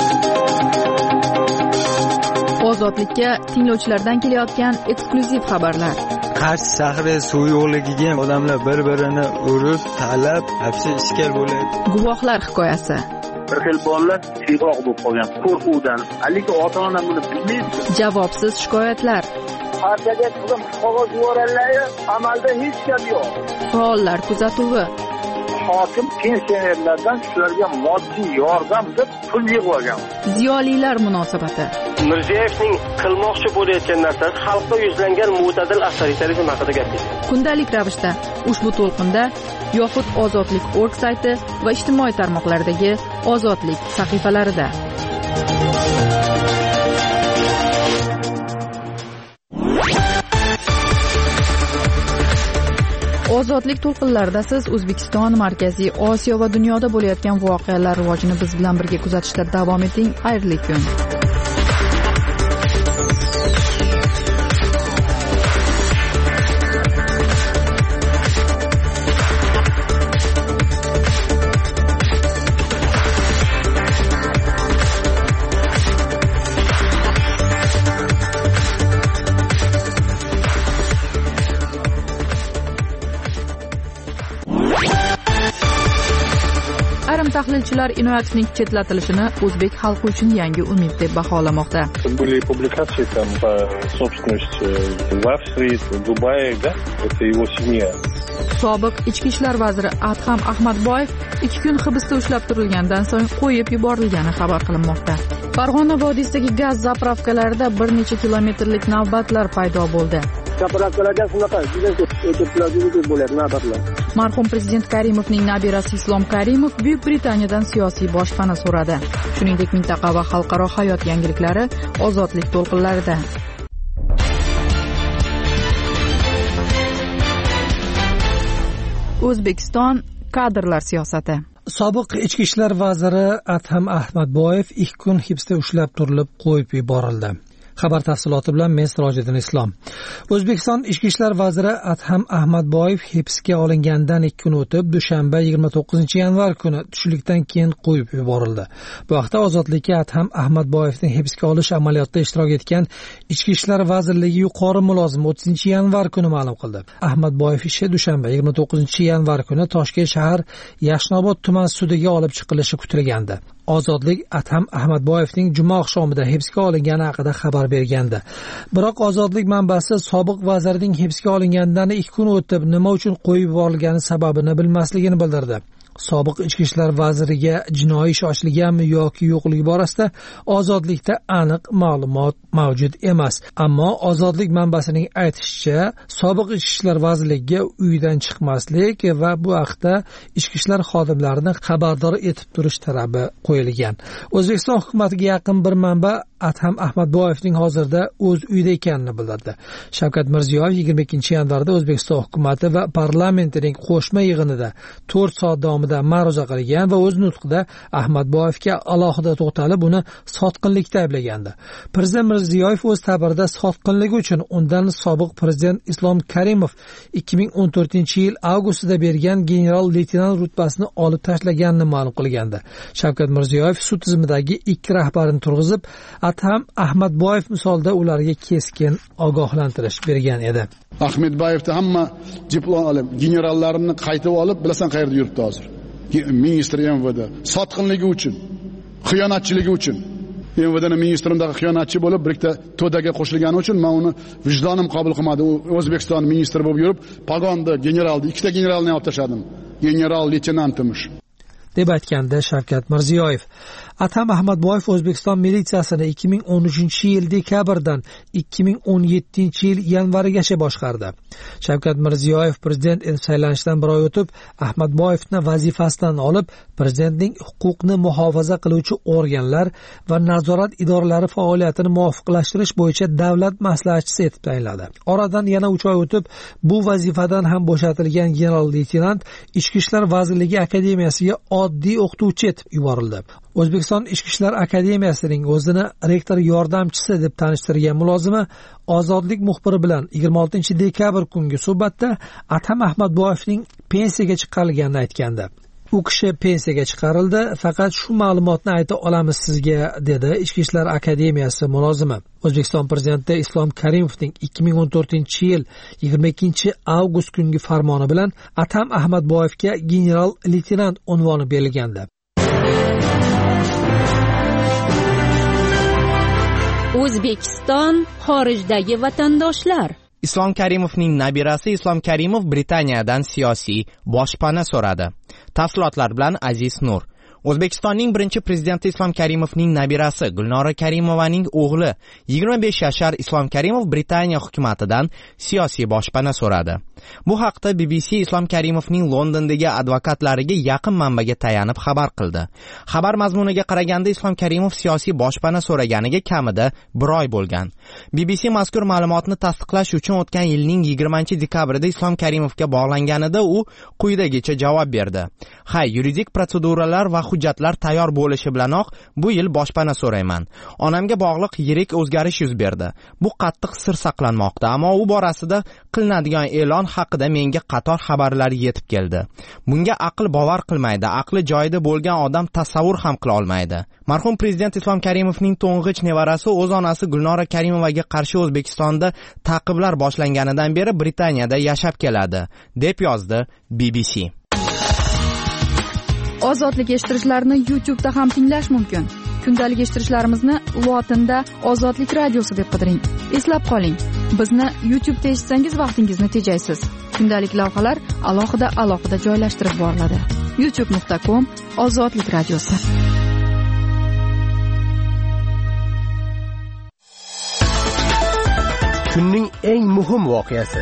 Ozodlikka tinglovchilardan kelayotgan eksklyuziv xabarlar. Qarshi shahri suv yo'qligiga odamlar bir-birini urib, talab, hapsi ishkal bo'ladi. Guvohlar hikoyasi. Bir xil bolalar siyg'oq bo'lib qolgan qo'rquvdan. Haligi ota-ona buni bilmaydi. Javobsiz shikoyatlar. Partiyaga qizim qog'oz yuborganlar, amalda hech gap yo'q. Faollar kuzatuvi. Hokim pensionerlardan shularga moddiy yordam deb pul yig'ib olgan. Ziyolilar munosabati. Mirziyoyevning qilmoqchi bo'layotgan narsasi xalqqa yuzlangan mo'tadil avtoritarizm haqida gapirdi. Kundalik ravishda ushbu to'lqinda yoxud ozodlik nokta org sayti va ijtimoiy tarmoqlardagi Ozodlik sahifalarida. Ozodlik to'lqinlarida siz O'zbekiston, Markaziy Osiyo va dunyoda bo'layotgan voqealar rivojini biz bilan birga kuzatishda davom eting. Xayrli kun. Ayrim tahlilchilar Inoyatovning chetlatilishini o'zbek xalqi uchun yangi umid deb baholamoqda. Были публикации там по собственности в Австрии, в Дубае, да? Это его семья. Sobiq ichki ishlar vaziri Adham Ahmadboyev ikki kun hibsda ushlab turilgandan so'ng qo'yib yuborilgani xabar qilinmoqda. Farg'ona vodiysidagi gaz zapravkalarida bir necha kilometrlik navbatlar paydo bo'ldi. Zapravkalarda shunaqa juda ko'p bo'ladi navbatlar. Marhum prezident Karimovning nabirasi Islom Karimov Buyuk Britaniyadan siyosiy boshpana so'radi. Shuningdek, mintaqa va xalqaro hayot yangiliklari ozodlik to'lqinlarida. O'zbekiston kadrlar siyosati. Sobiq ichki ishlar vaziri Adham Ahmadboyev ikki kun hibsda ushlab turilib qo'yib yuborildi. Xabar tafsiloti bilan men Sirojiddin Islom. O'zbekiston ichki ishlar vaziri Adham Ahmadboyev hibsga olingandan ikki kun o'tib dushanba yigirma to'qqizinchi yanvar kuni tushlikdan keyin qo'yib yuborildi. Bu haqda Ozodlikka Adham Ahmadboyevning hibsga olish amaliyotida ishtirok etgan Ichki ishlar vazirligi yuqori mulozimi o'ttizinchi yanvar kuni ma'lum qildi. Ahmadboyev ishi dushanba yigirma to'qqizinchi yanvar kuni Toshkent shahar Yashnobod tuman sudiga olib chiqilishi kutilgandi. Ozodlik Adham Ahmadboyevning juma oqshomida hibsga olingani haqida xabar bergandi. Biroq Ozodlik manbasi sobiq vazirning hibsga olinganidan ikki kun o'tib nima uchun qo'yib yuborilgani sababini bilmasligini bildirdi. Sobiq ichki ishlar vaziriga jinoiy ish ochilganmi yoki yo'qligi borasida Ozodlikda aniq ma'lumot mavjud emas. Ammo Ozodlik manbasining aytishicha, sobiq ichki ishlar vazirligiga uydan chiqmaslik va bu haqda ichki ishlar xodimlarini xabardor etib turish talabi qo'yilgan. O'zbekiston hukumatiga yaqin bir manba Adham Ahmadboyevning hozirda o'z uyida ekanini bildirdi. Shavkat Mirziyoyev yigirma ikkinchi yanvarda O'zbekiston hukumati va parlamentining qo'shma yig'inida to'rt soat davomida ma'ruza qilgan va o'z nutqida Ahmadboyevga alohida to'xtalib, uni sotqinlikda ayblagandi. Prezident Mirziyoyev o'z ta'birida sotqinligi uchun undan sobiq prezident Islom Karimov ikki ming o'n to'rtinchi yil avgustida bergan general-leytenant rutbasini olib tashlaganini ma'lum qilgandi. Shavkat Mirziyoyev sud tizimidagi ikki rahbarini turg'izib, Adham Ahmadboyev misolida ularga keskin ogohlantirish bergan edi. Ahmadboyevda hamma diplom olib, generallarini qaytib olib, bilasan qayerda yuribdi hozir. Ministr M V D sotqinligi uchun, xiyonatchiligi uchun. M V D'ning ministrimdagi xiyonatchi bo'lib, birikta to'daga qo'shilgani uchun men uni vijdonim qabul qilmadi. O'zbekiston ministri bo'lib yurib, pagonni generalni, ikkita generalni olib tashladim. General-leytenantimish. deb aytganda Shavkat Mirziyoyev. Adham Ahmadboyev O'zbekiston militsiyasini ikki ming o'n uchinchi yil dekabrdan ikki ming o'n yettinchi yil yanvarigacha boshqardi. Shavkat Mirziyoyev prezident etib saylanishidan bir oy o'tib, Ahmadboyevni vazifasidan olib, prezidentning huquqni muhofaza qiluvchi organlar va nazorat idoralari faoliyatini muvofiqlashtirish bo'yicha davlat maslahatchisi etib tayinladi. Oradan yana uch oy o'tib, bu vazifadan ham bo'shatilgan general-leytenant Ichki ishlar vazirligi akademiyasiga oddiy o'qituvchi etib yuborildi. O'zbekiston Ichki ishlar akademiyasining o'zini rektor yordamchisi deb tanishtirgan mulozimi Ozodlik muxbiri bilan yigirma oltinchi dekabr kungi suhbatda Adham Ahmadboyevning pensiyaga chiqarilganini aytgandi. U kishi pensiyaga chiqarildi, faqat shu ma'lumotni ayta olamiz sizga, dedi Ichki ishlar akademiyasi mulozimi. O'zbekiston prezidenti Islom Karimovning ikki ming o'n to'rtinchi yil yigirma ikkinchi avgust kungi farmoni bilan Adham Ahmadboyevga general-leytenant unvoni berilgandi. O'zbekiston xorijdagi vatandoshlar. Islom Karimovning nabirasi Islom Karimov Britaniyadan siyosiy boshpana so'radi. Tafsilotlar bilan Aziz Nur. O'zbekistonning birinchi prezidenti Islom Karimovning nabirasi Gulnora Karimovaning o'g'li yigirma besh yashar Islom Karimov Britaniya hukumatidan siyosiy boshpana so'radi. Bu haqda B B C Islom Karimovning Londondagi advokatlariga yaqin manbaga tayanib xabar qildi. Xabar mazmuniga qaraganda Islom Karimov siyosiy boshpana so'raganiga kamida bir oy bo'lgan. B B C mazkur ma'lumotni tasdiqlash uchun o'tgan yilning yigirmanchi dekabrida Islom Karimovga bog'langanida u quyidagicha javob berdi. Ha, yuridik protseduralar va hujjatlar tayyor bo'lishi bilanoq bu yil boshpana so'rayman. Onamga bog'liq yirik o'zgarish yuz berdi. Bu qattiq sir saqlanmoqda, ammo u borasida qilinadigan e'lon haqida menga qator xabarlar yetib keldi. Bunga aql bovar qilmaydi, aqli joyida bo'lgan odam tasavvur ham qila olmaydi. Marhum prezident Islom Karimovning to'ng'ich nevarasi o'z onasi Gulnora Karimovaga qarshi O'zbekistonda ta'qiblar boshlanganidan beri Britaniyada yashab keladi, deb yozdi B B C. Ozodlik eshittirishlarni YouTube'da ham tinglash mumkin. Kundalik eshittirishlarimizni lotinda Ozodlik radiosi deb qidiring. Eslab qoling, bizni YouTube'da eshitsangiz vaqtingizni tejaysiz. Kundalik lavhalar alohida alohida joylashtirib boriladi. youtube nuqta com Ozodlik radiosi. Kunning eng muhim voqeasi.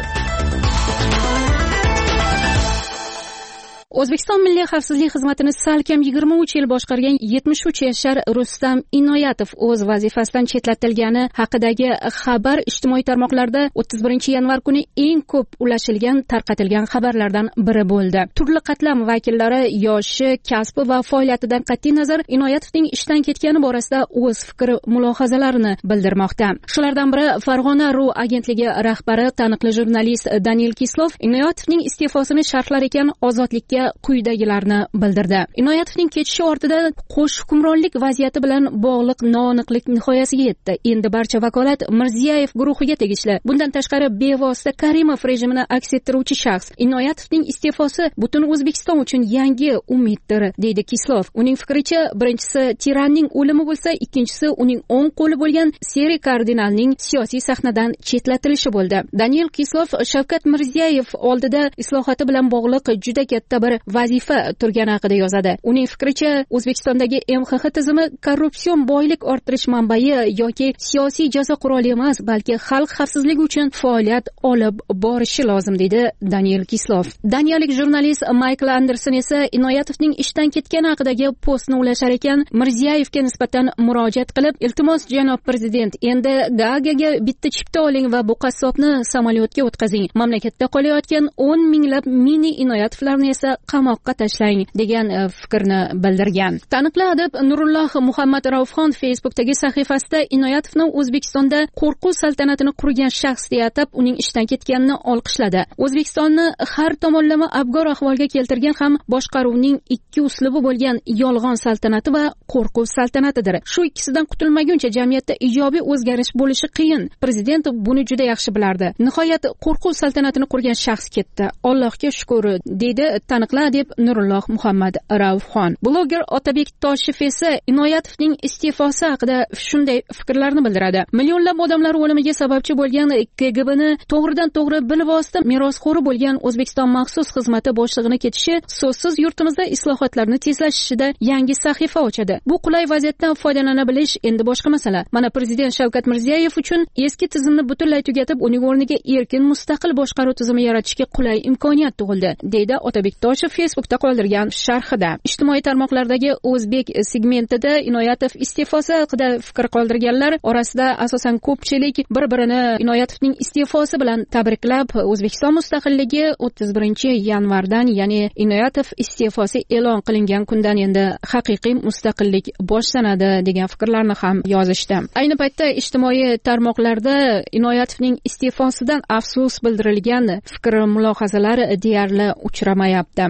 O'zbekiston Milliy xavfsizlik xizmatini salkam yigirma uch yil boshqargan yetmish uch yashar Rustam Inoyatov o'z vazifasidan chetlatilgani haqidagi xabar ijtimoiy tarmoqlarda o'ttiz birinchi yanvar kuni eng ko'p ulashilgan, tarqatilgan xabarlardan biri bo'ldi. Turli qatlam vakillari yoshi, kasbi va faoliyatidan qat'iy nazar Inoyatovning ishdan ketgani borasida o'z fikr mulohazalarini bildirmoqda. Shulardan biri Farg'ona.ru agentligi rahbari, taniqli jurnalist Daniel Kislov Inoyatovning iste'fosini sharhlar ekan ozodlikka quyidagilarni bildirdi. Inoyatovning ketishi ortida qo'sh hukmronlik vaziyati bilan bog'liq noaniqlik nihoyasiga yetdi. Endi barcha vakolat Mirziyoyev guruhiga tegishli. Bundan tashqari bevosita Karimov rejimini aks ettiruvchi shaxs Inoyatovning iste'fosi butun O'zbekiston uchun yangi umiddir, deydi Kislov. Uning fikricha, birinchisi tiranning o'limi bo'lsa, ikkinchisi uning o'ng qo'li bo'lgan Seri kardinalning siyosiy sahnadan chetlatilishi bo'ldi. Daniel Kislov Shavkat Mirziyoyev oldida islohoti bilan bog'liq juda katta bir vazifa turgani haqida yozadi. Uning fikricha, O'zbekistondagi M X X tizimi korrupsion boylik orttirish manbai yoki siyosiy jazo quroli emas, balki xalq xavfsizligi uchun faoliyat olib borishi lozim, deydi Daniel Kislov. Daniyalik jurnalist Michael Anderson esa Inoyatovning ishdan ketgani haqidagi postni ulashar ekan, Mirziyoyevga nisbatan murojaat qilib, "Iltimos janob prezident, endi Gaagaga bitta chipta oling va bu qassobni samolyotga o'tkazing. Mamlakatda qolayotgan o'n minglab mini Inoyatovlarni esa qamoqqa tashlang", degan fikrni bildirgan. Taniqli adib Nurulloh Muhammad Raufxon Facebookdagi sahifasida Inoyatovni O'zbekistonda qo'rquv saltanatini qurgan shaxs deb atab uning ishdan ketganini olqishladi. O'zbekistonni har tomonlama abgor ahvolga keltirgan ham boshqaruvning ikki uslubi bo'lgan yolg'on saltanati va qo'rquv saltanatidir. Shu ikkisidan qutulmaguncha jamiyatda ijobiy o'zgarish bo'lishi qiyin. Prezident buni juda yaxshi bilardi. Nihoyat qo'rquv saltanatini qurgan shaxs ketdi. Allohga shukr, deydi taniqli adib Nurulloh Muhammad Raufxon. Bloger Otabek Toshev esa Inoyatovning iste'fosi haqida shunday fikrlarni bildiradi. Millionlab odamlar o'limiga sababchi bo'lgan K G Bni to'g'ridan to'g'ri bilvosita merosxo'ri bo'lgan O'zbekiston maxsus xizmati boshlig'ining ketishi so'zsiz yurtimizda islohotlarni tezlashishida yangi sahifa ochadi. Bu qulay vaziyatdan foydalana bilish endi boshqa masala. Mana prezident Shavkat Mirziyoyev uchun eski tizimni butunlay tugatib, uning o'rniga erkin mustaqil boshqaruv tizimi yaratishga qulay imkoniyat tug'ildi, deydi Otabek Toshev Facebookda qoldirgan sharhida. Ijtimoiy tarmoqlardagi o'zbek segmentida Inoyatov iste'fosi haqida fikr qoldirganlar orasida asosan ko'pchilik bir-birini Inoyatovning iste'fosi bilan tabriklab, O'zbekiston mustaqilligi o'ttiz birinchi yanvardan, ya'ni Inoyatov iste'fosi e'lon qilingan kundan endi haqiqiy mustaqillik boshlanadi degan fikrlarni ham yozishdi. Ayni paytda ijtimoiy tarmoqlarda Inoyatovning iste'fosidan afsus bildirilgan fikr mulohazalar deyarli uchramayapti.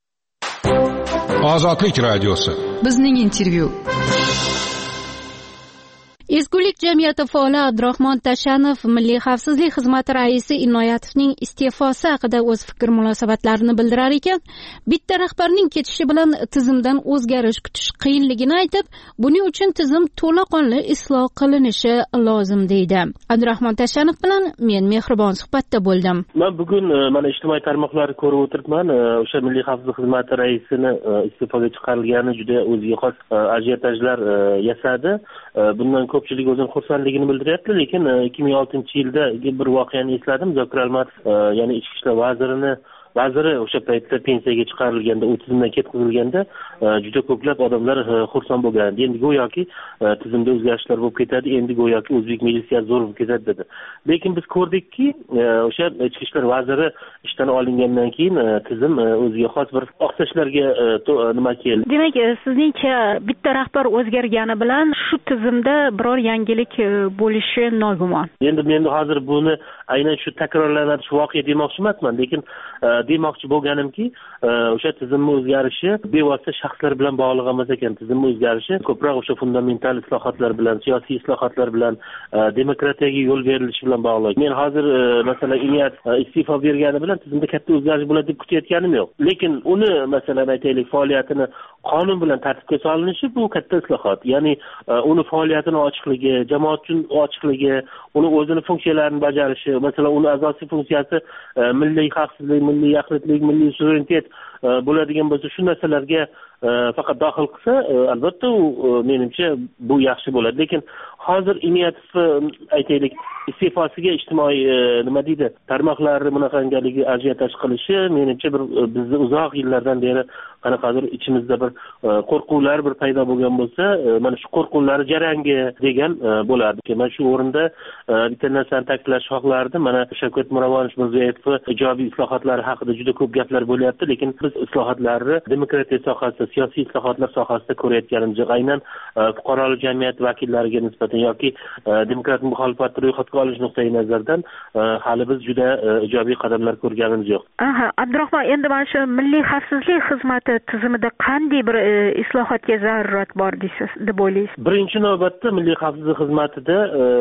Ozodlik radiosi. Bizning intervyu. Ezgulik jamiyati faoli Abdurahmon Tashanov Milliy xavfsizlik xizmati raisi Inoyatovning iste'fosi haqida o'z fikr munosabatlarini bildirar ekan, bitta rahbarning ketishi bilan tizimdan o'zgarish kutish qiyinligini aytib, buning uchun tizim to'laqonli isloh qilinishi lozim deydi. Abdurahmon Tashanov bilan men mehribon suhbatda bo'ldim. Men bugun mana ijtimoiy tarmoqlarni ko'rib o'tiribman. O'sha Milliy xavfsizlik xizmati raisini iste'foga chiqarilgani juda o'ziga xos ajiotajlar yasadi. Bundan ko'pchilik o'zini xursandligini bildiryapti, lekin ikki ming oltinchi yilda bir voqeani esladim. Zokir Almatov, ya'ni ichki ishlar vazirini vaziri o'sha paytda pensiyaga chiqarilganda, u tizimdan ketkazilganda juda ko'plab odamlar xursand bo'lgandi. Endi go'yoki tizimda o'zgarishlar bo'lib ketadi, endi go'yoki o'zbek militsiyasi zo'r bo'lib ketadi dedi. Lekin biz ko'rdikki, o'sha ichki ishlar vaziri ishdan olingandan keyin tizim o'ziga xos bir oqsashlarga nima keldi. Demak, sizningcha bitta rahbar o'zgargani bilan shu tizimda biror yangilik bo'lishi nogumon. Endi men hozir buni aynan shu takrorlanadi shu voqea demoqchi emasman, lekin demoqchi bo'lganimki, o'sha tizimning o'zgarishi bevosita shaxslar bilan bog'liq emas ekan. Tizimning o'zgarishi ko'proq o'sha fundamental islohotlar bilan, siyosiy islohotlar bilan, demokratiyaga yo'l berilishi bilan bog'liq. Men hozir masalan Inoyat iste'fo bergani bilan tizimda katta o'zgarish bo'ladi deb kutayotganim yo'q. Lekin uni masalan aytaylik faoliyatini qonun bilan tartibga solinishi bu katta islohot. Ya'ni uni faoliyatini ochiqligi, jamoat uchun ochiqligi, uni o'zini funksiyalarini bajarishi, masalan uni asosiy funksiyasi milliy xavfsizlik, milliy yaxlitlik, milliy suverenitet bo'ladigan bo'lsa, shu narsalarga faqat daxil qilsa, albatta u menimcha bu yaxshi bo'ladi. Lekin hozir Inoyatov aytaylik iste'fosiga ijtimoiy nima deydi, tarmoqlarni bunaqangaligi ajiotaj qilishi menimcha bir bizni uzoq yillardan beri qanaqadir ichimizda bir qo'rquvlar bir paydo bo'lgan bo'lsa, mana shu qo'rquvlar jarangi degan bo'lardi. Men shu o'rinda bitta narsani ta'kidlash xohlardim. Mana Shavkat Mirziyoyev ijobiy islohotlari haqida juda ko'p gaplar bo'lyapti, lekin biz islohotlarni demokratiya sohasida, siyosiy islohotlar sohasida ko'rayotganimiz yo'q. Aynan fuqarolik jamiyati vakillariga nisbatan yoki demokratik muxolifatni ro'yxatga olish nuqtai nazaridan hali biz juda ijobiy qadamlar ko'rganimiz yo'q. Aha, Abdurahmon, endi mana shu milliy xavfsizlik xizmati tizimida qanday bir islohotga zarurat bor deysiz, deb o'ylaysiz? Birinchi navbatda milliy xavfsizlik xizmatida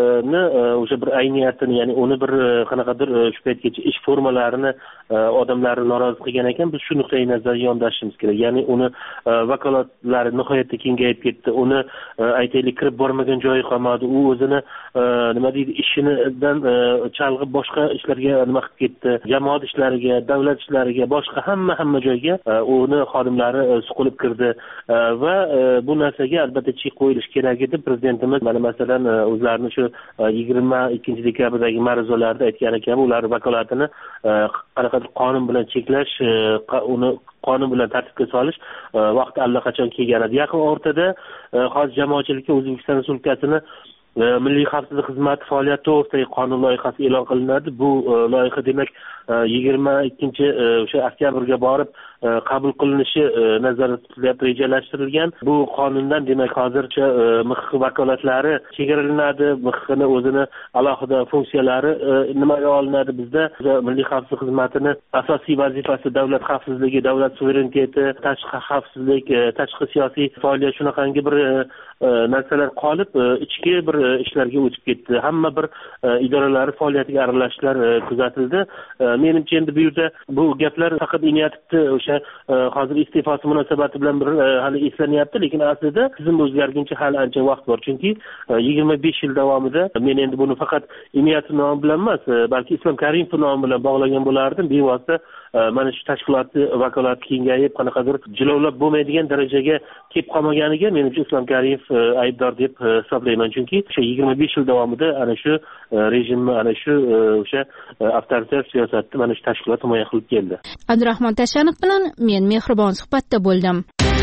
o'sha bir ayniyatini, ya'ni uni bir qanaqadir shu paytgacha ish formalarini odamlarni norozi qilgan ekan, biz shu nuqtai nazardan yondashishimiz kerak. Ya'ni uni vakolatlari nihoyatda kengayib ketdi. Uni aytaylik kirib bormagan joyi qolmadi. U o'zini nima deydi, ishidan chalg'ib boshqa ishlarga nima qilib ketdi. Jamoat ishlariga, davlat ishlariga, boshqa hamma hamma joyga uni xodimlari suqilib kirdi va bu narsaga albatta chek qo'yilishi kerak edi. Prezidentimiz mana masalan o'zlarini shu yigirma ikkinchi dekabrdagi ma'ruzalarida aytgan ekan, ular vakolatini qanaqadir qonun bilan cheklash, uni qonun bilan tartibga solish vaqti allaqachon kelgan edi. Yaqin o'rtada hozir jamoatchilikka O'zbekiston Respublikasini Milliy xavfsizlik xizmati faoliyati to'g'risidagi qonun loyihasi e'lon qilinadi. Bu loyiha demak yigirma ikkinchi o'sha oktyabrga borib qabul qilinishi nazarda tutilyapti, rejalashtirilgan. Bu qonundan demak hozircha M X vakolatlari chegaralanadi, M X ni o'zini alohida funksiyalari nimaga olinadi. Bizda milliy xavfsizlik xizmatini asosiy vazifasi davlat xavfsizligi, davlat suvereniteti, tashqi xavfsizlik, tashqi siyosiy faoliyat, shunaqangi bir narsalar qolib, ichki bir ishlarga o'tib ketdi. Hamma bir idoralari faoliyatiga aralashishlar kuzatildi. Menimcha endi bu yerda bu gaplar faqat Inoyatovni o'sha hozir iste'fosi munosabati bilan bir hali eslanyapti, lekin aslida tizim o'zgarguncha hali ancha vaqt bor. Chunki yigirma besh yil davomida men endi buni faqat Inoyatov nomi bilan emas, balki Islom Karimov nomi bilan bog'lagan bo'lardim. Bevosita mana shu tashkilotni vakolati kengayib, qanaqadir jilovlab bo'lmaydigan darajaga kelib qolmaganiga menimcha Islom Karimov aybdor deb hisoblayman. Chunki o'sha yigirma besh yil davomida ana shu rejimni, ana shu o'sha avtoritar siyosatni mana shu tashkilot himoya qilib keldi. Abdurahmon Tashanov bilan men mehribon suhbatda bo'ldim.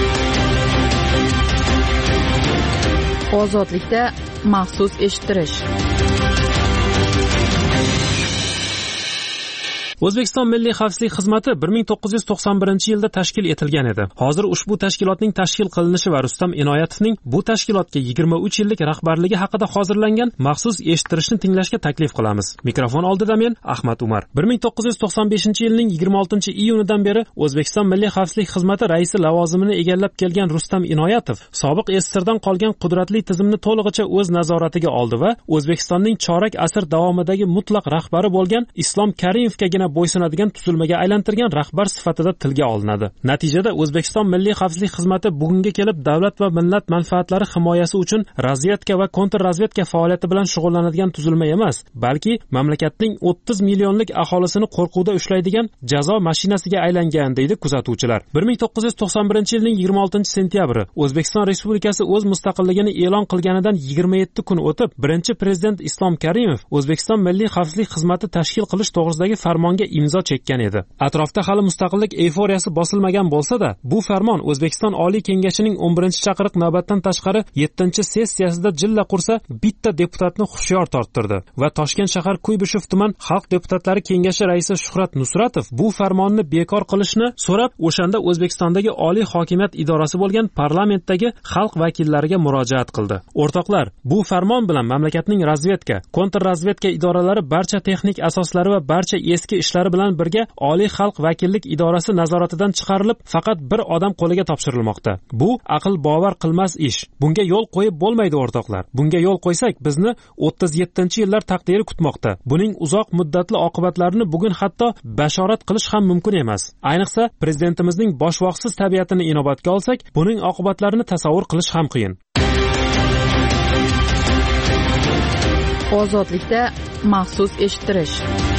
Ozodlikda maxsus eshittirish. O'zbekiston Milliy xavfsizlik xizmati bir ming to'qqiz yuz to'qson birinchi yilda tashkil etilgan edi. Hozir ushbu tashkilotning tashkil qilinishi va Rustam Inoyatovning bu tashkilotga yigirma uch yillik rahbarligi haqida hozirlangan maxsus eshittirishni tinglashga taklif qilamiz. Mikrofon oldida men Ahmad Umar. bir ming to'qqiz yuz to'qson beshinchi yilning yigirma oltinchi iyunidan beri O'zbekiston Milliy xavfsizlik xizmati raisi lavozimini egallab kelgan Rustam Inoyatov sobiq S S S Rdan qolgan qudratli tizimni to'lig'icha o'z nazoratiga oldi va O'zbekistonning chorak asr davomidagi mutlaq rahbari bo'lgan Islom Karimovgagina bo'ysunadigan tuzilmaga aylantirgan rahbar sifatida tilga olinadi. Natijada O'zbekiston Milliy xavfsizlik xizmati bugunga kelib davlat va millat manfaatlari himoyasi uchun razvedka va kontrrazvedka faoliyati bilan shug'ullanadigan tuzilma emas, balki mamlakatning o'ttiz millionlik aholisini qo'rquvda ushlaydigan jazo mashinasiga aylangan deydi kuzatuvchilar. bir ming to'qqiz yuz to'qson birinchi yilning yigirma oltinchi sentyabri O'zbekiston Respublikasi o'z mustaqilligini e'lon qilganidan yigirma yetti kun o'tib, birinchi prezident Islom Karimov O'zbekiston Milliy xavfsizlik xizmati tashkil qilish to'g'risidagi farmonga imzo chekkan edi. Atrofda hali mustaqillik eyforiyasi bosilmagan bo'lsa-da, bu farmon O'zbekiston Oliy Kengashining o'n birinchi chaqiriq navbatdan tashqari yettinchi sessiyasida jilla qursa bitta deputatni hushyor torttirdi va Toshkent shahar Kuybushev tuman xalq deputatlari kengashi raisi Shuhrat Nusratov bu farmonni bekor qilishni so'rab, o'shanda O'zbekistondagi oliy hokimiyat idorasi bo'lgan parlamentdagi xalq vakillariga murojaat qildi. O'rtoqlar, bu farmon bilan mamlakatning razvedka, kontrrazvedka idoralari barcha texnik asoslari va barcha eski ishlari bilan birga oliy xalq vakillik idorasi nazoratidan chiqarilib, faqat bir odam qo'liga topshirilmoqda. Bu aql bovar qilmas ish. Bunga yo'l qo'yib bo'lmaydi o'rtoqlar. Bunga yo'l qo'ysak, bizni o'ttiz yettinchi yillar taqdiri kutmoqda. Buning uzoq muddatli oqibatlarini bugun hatto bashorat qilish ham mumkin emas. Ayniqsa prezidentimizning boshvoqsiz tabiatini inobatga olsak, buning oqibatlarini tasavvur qilish ham qiyin. Ozodlikda maxsus eshittirish.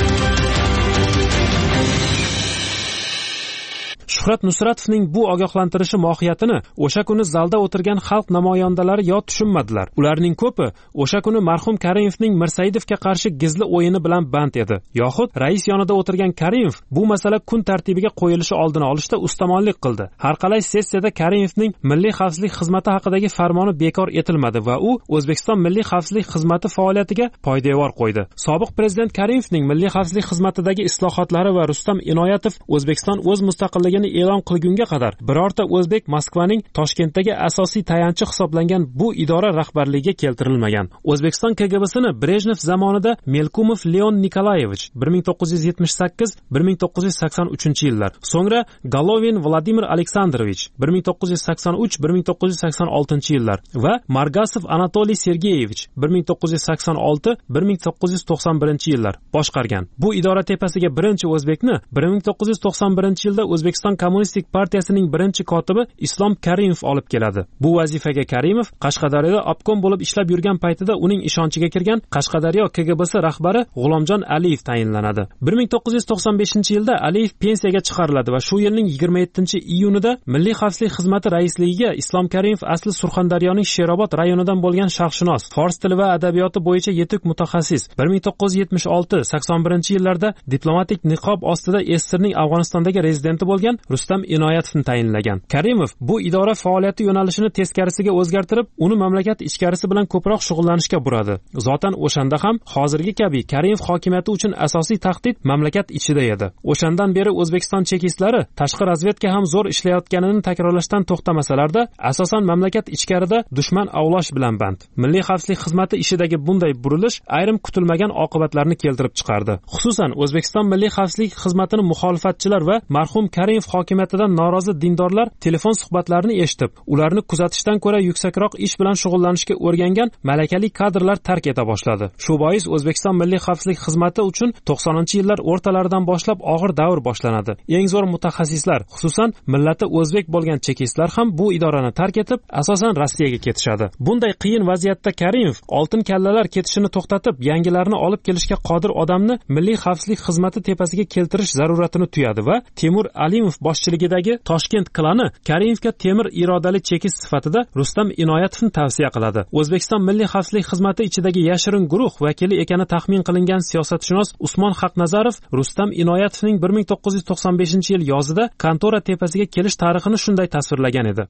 Shuhrat Nusratovning bu ogohlantirishi mohiyatini o'sha kuni zalda o'tirgan xalq namoyandalari yo tushunmadilar. Ularning ko'pi o'sha kuni marhum Karimovning Mirsaidovga qarshi gizli o'yini bilan band edi. Yoxud rais yonida o'tirgan Karimov bu masala kun tartibiga qo'yilishi oldini olishda ustamonlik qildi. Har qalay sessiyada Karimovning Milliy xavfsizlik xizmati haqidagi farmoni bekor etilmadi va u O'zbekiston Milliy xavfsizlik xizmati faoliyatiga poydevor qo'ydi. Sobiq prezident Karimovning Milliy xavfsizlik xizmatidagi islohotlari va Rustam Inoyatov O'zbekiston o'z mustaqilligini e'lon qilgunga qadar birorta o'zbek Moskvaning Toshkentdagi asosiy tayanchi hisoblangan bu idora rahbarligiga keltirilmagan. O'zbekiston K G B'sini Brejnev zamonida Melkumov Leon Nikolayevich bir ming to'qqiz yuz yetmish sakkiz bir ming to'qqiz yuz sakson uchinchi yillar, so'ngra Golovin Vladimir Aleksandrovich bir ming to'qqiz yuz sakson uch bir ming to'qqiz yuz sakson oltinchi yillar va Margasov Anatoliy Sergeyevich bir ming to'qqiz yuz sakson olti bir ming to'qqiz yuz to'qson birinchi yillar boshqargan. Bu idora tepasiga birinchi o'zbekni bir ming to'qqiz yuz to'qson birinchi yilda O'zbekiston Kommunistik partiyasining birinchi kotibi Islom Karimov olib keladi. Bu vazifaga Karimov Qashqadaryoda obkom bo'lib ishlab yurgan paytida uning ishonchiga kirgan Qashqadaryo K G B'si rahbari G'ulomjon Aliyev tayinlanadi. bir ming to'qqiz yuz to'qson beshinchi yilda Aliyev pensiyaga chiqariladi va shu yilning yigirma yettinchi iyunida Milliy xavfsizlik xizmati raisligiga Islom Karimov asli Surxondaryoning Sherobod rayonidan bo'lgan sharqshunos, fors tili va adabiyoti bo'yicha yetuk mutaxassis, bir ming to'qqiz yuz yetmish olti sakson birinchi yillarda diplomatik niqob ostida S S S Rning Afg'onistondagi rezidenti bo'lgan Rustam Inoyatovni tayinlagan. Karimov bu idora faoliyati yo'nalishini teskarisiga o'zgartirib, uni mamlakat ichkarisi bilan ko'proq shug'ullanishga buradi. Zotan o'shanda ham hozirgi kabi Karimov hokimiyati uchun asosiy tahdid mamlakat ichida edi. O'shandan beri O'zbekiston chekistlari tashqi razvedka ham zo'r ishlayotganini takrorlashdan to'xtamasalarda, asosan mamlakat ichkarida dushman avlash bilan band. Milliy xavfsizlik xizmati ishidagi bunday burilish ayrim kutilmagan oqibatlarni keltirib chiqardi. Xususan O'zbekiston Milliy xavfsizlik xizmatini muxolifatchilar va marhum Karimov hokimiyatidan norozi dindorlar telefon suhbatlarini eshitib, ularni kuzatishdan ko'ra yuksakroq ish bilan shug'ullanishga o'rgangan malakali kadrlar tark eta boshladi. Shu bois O'zbekiston Milliy xavfsizlik xizmati uchun to'qsoninchi yillar o'rtalaridan boshlab og'ir davr boshlanadi. Eng zo'r mutaxassislar, xususan millati o'zbek bo'lgan chekistlar ham bu idorani tark etib, asosan Rossiyaga ketishadi. Bunday qiyin vaziyatda Karimov oltin kallalar ketishini to'xtatib, yangilarni olib kelishga qodir odamni Milliy xavfsizlik xizmati tepasiga keltirish zaruratini tuyadi va Temur Alimov boshchiligidagi Toshkent klani Karimovga temir irodali chekist sifatida Rustam Inoyatovni tavsiya qiladi. O'zbekiston Milliy xavfsizlik xizmati ichidagi yashirin guruh vakili ekani taxmin qilingan siyosatshunos Usmon Haqnazarov Rustam Inoyatovning bir ming to'qqiz yuz to'qson beshinchi yil yozida kontora tepasiga kelish tarixini shunday tasvirlagan edi.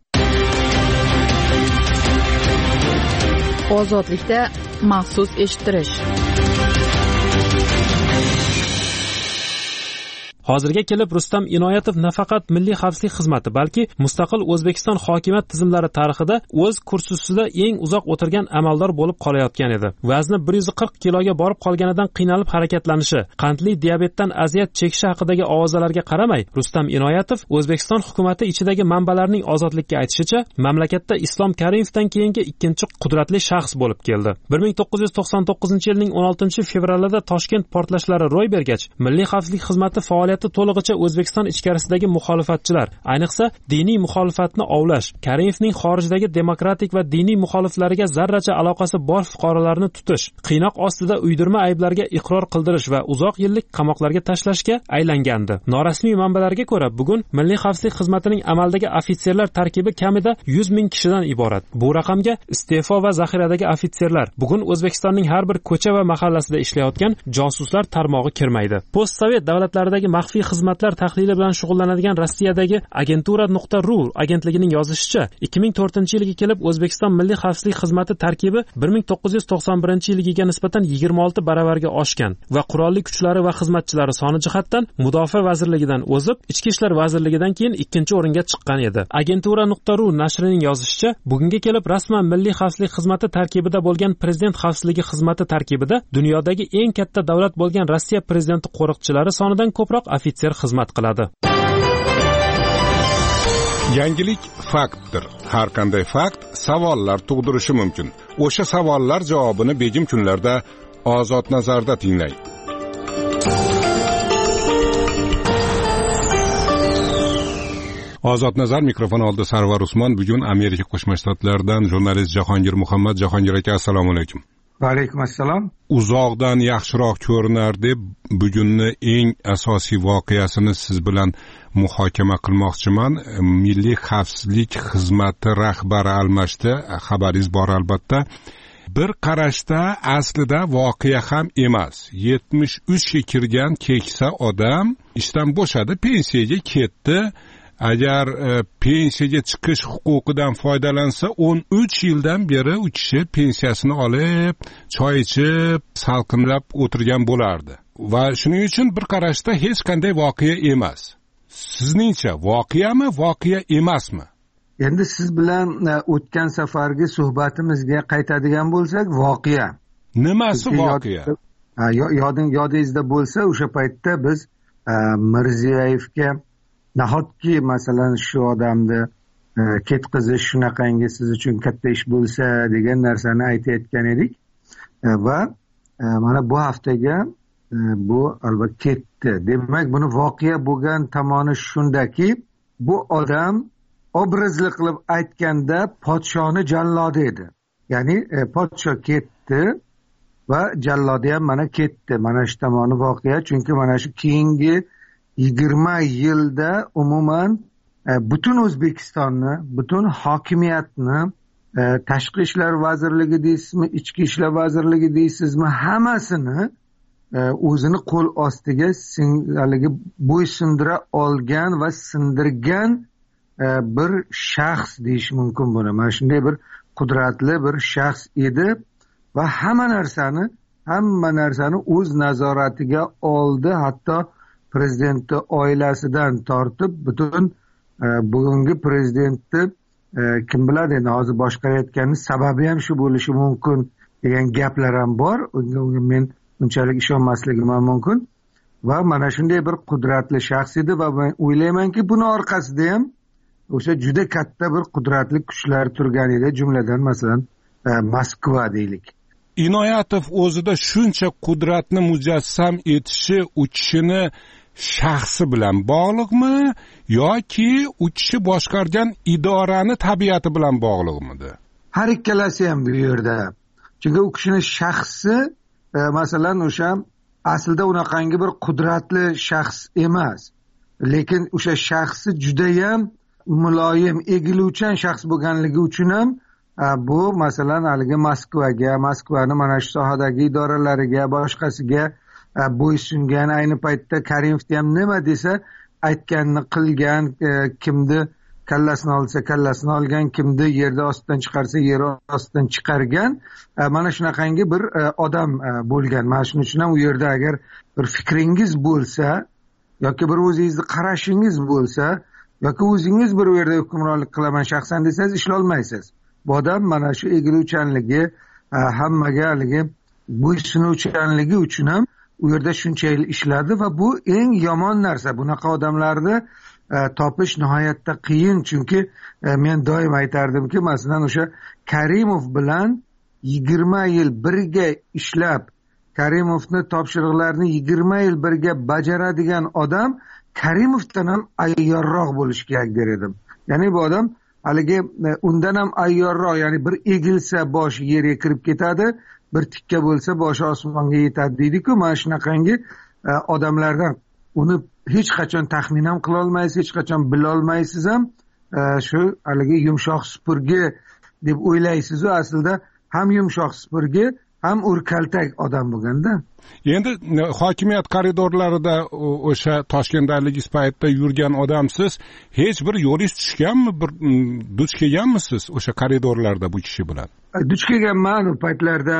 Ozodlikda maxsus eshittirish. hozirga kelib Rustam Inoyatov nafaqat milliy xavfsizlik xizmati, balki mustaqil O'zbekiston hokimiyat tizimlari tarixida o'z kursi ustida eng uzoq o'tirgan amaldor bo'lib qolayotgan edi. Vazni bir yuz qirq kiloga borib qolganidan qiynalib harakatlanishi, qandli diabetdan aziyat chekishi haqidagi ovozalarga qaramay, Rustam Inoyatov O'zbekiston hukumati ichidagi manbalarning ozodlikka aytishicha, mamlakatda Islom Karimovdan keyingi ikkinchi qudratli shaxs bo'lib keldi. bir ming to'qqiz yuz to'qson to'qqizinchi yilning o'n oltinchi fevralida Toshkent portlashlari ro'y bergach, milliy xavfsizlik xizmati faoliyati to'lig'icha O'zbekiston ichkarisidagi muxolifatchilar, ayniqsa diniy muxolifatni ovlash, Karimovning xorijdagi demokratik va diniy muxoliflariga zarracha aloqasi bor fuqarolarni tutish, qiynoq ostida uydirma ayblarga iqror qildirish va uzoq yillik qamoqlarga tashlashga aylangandi. Norasmiy manbalarga ko'ra, bugun milliy xavfsizlik xizmatining amaldagi ofitserlar tarkibi kamida yuz ming kishidan iborat. Bu raqamga iste'fo va zaxiradagi ofitserlar, bugun O'zbekistonning har bir ko'cha va mahallasida ishlayotgan josuslar tarmog'i kirmaydi. Postsovet davlatlaridagi maxfiy xizmatlar tahlili bilan shug'ullanadigan Rossiyadagi agentura nuqta ru agentligining yozishicha, ikki ming to'rtinchi yilga kelib O'zbekiston milliy xavfsizlik xizmati tarkibi bir ming to'qqiz yuz to'qson birinchi yilgiga nisbatan yigirma olti baravarga oshgan va qurolli kuchlari va xizmatchilari soni jihatdan Mudofaa vazirligidan o'zib, Ichki ishlar vazirligidan keyin ikkinchi o'ringa chiqqan edi. agentura nuqta ru nashrining yozishicha, bugunga kelib rasman milliy xavfsizlik xizmati tarkibida bo'lgan prezident xavfsizligi xizmati tarkibida dunyodagi eng katta davlat bo'lgan Rossiya prezidenti qo'riqchilari sonidan ko'proq ofitser xizmat qiladi. Yangilik faktdir. Har qanday fakt savollar tug'dirishi mumkin. O'sha savollar javobini begim kunlarda Ozod nazarda tinglang. Ozod nazar mikrofon oldi Sarvar Usmon. Bugun Amerika Qo'shma Shtatlaridan jurnalist Jahongir Muhammad. Jahongir aka, assalomu alaykum. Va alaykum assalom. Uzoqdan yaxshiroq ko'rinar deb bugunni eng asosiy voqeasini siz bilan muhokama qilmoqchiman. Milliy xavfsizlik xizmati rahbari almashdi. Xabaringiz bor albatta. Bir qarashda aslida voqea ham emas. yetmish uchga kirgan keksa odam ishdan bo'shadi, pensiyaga ketdi. Agar e, pensiyaga chiqish huquqidan foydalansa, o'n uch yildan beri u kishi pensiyasini olib, choy ichib, salqinlab o'tirgan bo'lardi. Va shuning uchun bir qarashda hech qanday voqea emas. Sizningcha voqeami, voqea emasmi? Endi siz bilan o'tgan safargi suhbatimizga qaytadigan bo'lsak, voqea. Nimasi voqea? Yoding yodingizda bo'lsa, o'sha paytda biz Mirziyoyevga nahotki masalan shu odamni ketqizish shunaqangi siz uchun katta ish bo'lsa degan narsani aytayotgan edik va mana bu haftaga bu albatta ketdi. Demak, buni voqea bo'lgan tomoni shundaki, bu odam obrazli qilib aytganda podshoni jallodi edi. Ya'ni podsho ketdi va jallodi ham mana ketdi. Mana shu tomoni voqea, chunki mana shu keyingi yigirma yilda umuman butun O'zbekistonni, butun hokimiyatni, tashqi ishlar vazirligi deysizmi, ichki ishlar vazirligi deysizmi, hammasini o'zini qo'l ostiga haligi bo'ysundira olgan va sindirgan bir shaxs deyish mumkin buni. Mana shunday bir qudratli bir shaxs edi va hamma narsani, hamma narsani o'z nazoratiga oldi. Hatto prezidentni oilasidan tortib butun bugungi prezidentni kim biladi, endi hozir boshqarayotgani sababi ham shu bo'lishi mumkin degan gaplar ham bor. Unga men unchalik ishonmasligim ham mumkin. Va mana shunday bir qudratli shaxs edi va men o'ylaymanki, buni orqasida ham o'sha juda katta bir qudratli kuchlar turgan edi, jumladan masalan Moskva deylik. Inoyatov o'zida shuncha qudratni mujassam etishi u kishini shaxsi bilan bog'liqmi yoki u kishi boshqargan idorani tabiati bilan bog'liqmidi? Har ikkalasi ham bu yerda. Chunki u kishining shaxsi e, masalan o'sha aslida unaqangi bir qudratli shaxs emas. Lekin o'sha shaxsi juda ham muloyim, egiluvchan shaxs bo'lganligi uchun ham bu masalan haligi Moskvaga, Moskvani mana shu sohadagi idoralariga, boshqasiga bo'ysungan. Ayni paytda Karimovni ham nima desa aytganini qilgan, kimni kallasini olsa kallasini olgan, kimni yerda ostidan chiqarsa yer ostidan chiqargan, mana shunaqangi bir odam bo'lgan. Mana shuning uchun ham u yerda agar bir fikringiz bo'lsa, yoki bir o'zingizni qarashingiz bo'lsa yoki o'zingiz bir yerda hukmronlik qilaman shaxsan desangiz ishlolmaysiz. Bu odam mana shu egiluvchanligi, hammaga haligi bo'ysunuvchanligi uchun ham u yerda shuncha yil ishladi va bu eng yomon narsa. Bunaqa odamlarni topish nihoyatda qiyin, chunki men doim aytardimki, masalan o'sha Karimov bilan yigirma yil birga ishlab, Karimovni topshiriqlarini yigirma yil birga bajaradigan odam Karimovdan ham ayyorroq bo'lishi kerak der edim. Ya'ni bu odam haligi undan ham ayyorroq, ya'ni bir egilsa boshi yerga kirib ketadi, bir tikka bo'lsa boshi osmonga yetadi deydi-ku. Mana shunaqangi odamlardan uni hech qachon taxmin ham qila olmaysiz, hech qachon bila olmaysiz ham. Shu haligi yumshoq supurgi deb o'ylaysiz, u aslida ham yumshoq supurgi ham urkaltak odam bo'lganda. Endi hokimiyat koridorlarida o'sha Toshkentdagi paytda yurgan odamsiz, hech bir yo'lingiz tushganmi, bir duch kelganmisiz o'sha koridorlarda bu kishi bilan? Duch kelganman. U paytlarda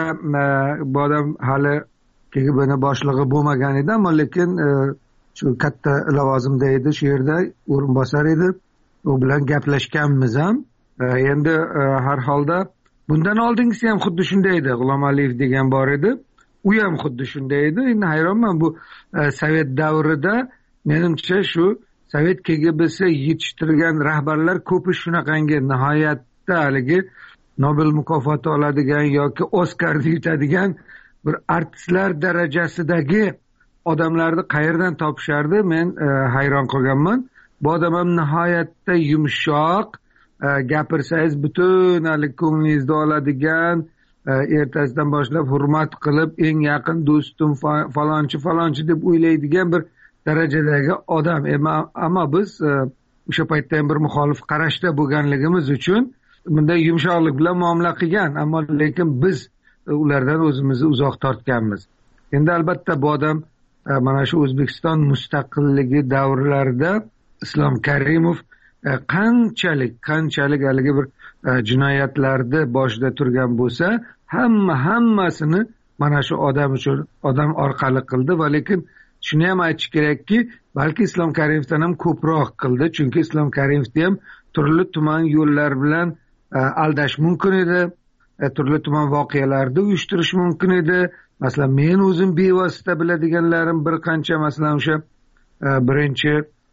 bu odam hali K G B'ni boshlig'i bo'lmagan edi, ammo lekin shu katta lavozimda edi, shu yerda o'rinbosar edi. U bilan gaplashganmiz ham. Endi har holda bundan oldingisi ham xuddi shunday edi. G'ulom Aliyev degan bor edi. U ham xuddi shunday edi. Endi hayronman, bu Sovet davrida menimcha shu Sovet K G B'si yetishtirgan rahbarlar ko'pi shunaqangi nihoyatda haligi Nobel mukofoti oladigan yoki Oskarni yutadigan bir artistlar darajasidagi odamlarni qayerdan topishardi? Men hayron qolganman. Bu odam ham nihoyatda yumshoq, gapirsangiz butun hali ko'nglingizni oladigan, ertasidan boshlab hurmat qilib eng yaqin do'stim falonchi falonchi deb o'ylaydigan bir darajadagi odam. Ammo biz o'sha paytda ham bir muxolif qarashda bo'lganligimiz uchun bunday yumshoqlik bilan muomala qilgan, ammo lekin biz ulardan o'zimizni uzoq tortganmiz. Endi albatta bu odam mana shu O'zbekiston mustaqilligi davrlarida Islom Karimov qanchalik qanchalik haligi bir jinoyatlarni boshida turgan bo'lsa, hamma hammasini mana shu odam uchun odam orqali qildi. Va lekin shuni ham aytish kerakki, balki Islom Karimovdan ham ko'proq qildi, chunki Islom Karimovni ham turli tuman yo'llar bilan aldash mumkin edi, turli tuman voqealarni uyushtirish mumkin edi. Masalan, men o'zim bevosita biladiganlarim bir qancha, masalan o'sha birinchi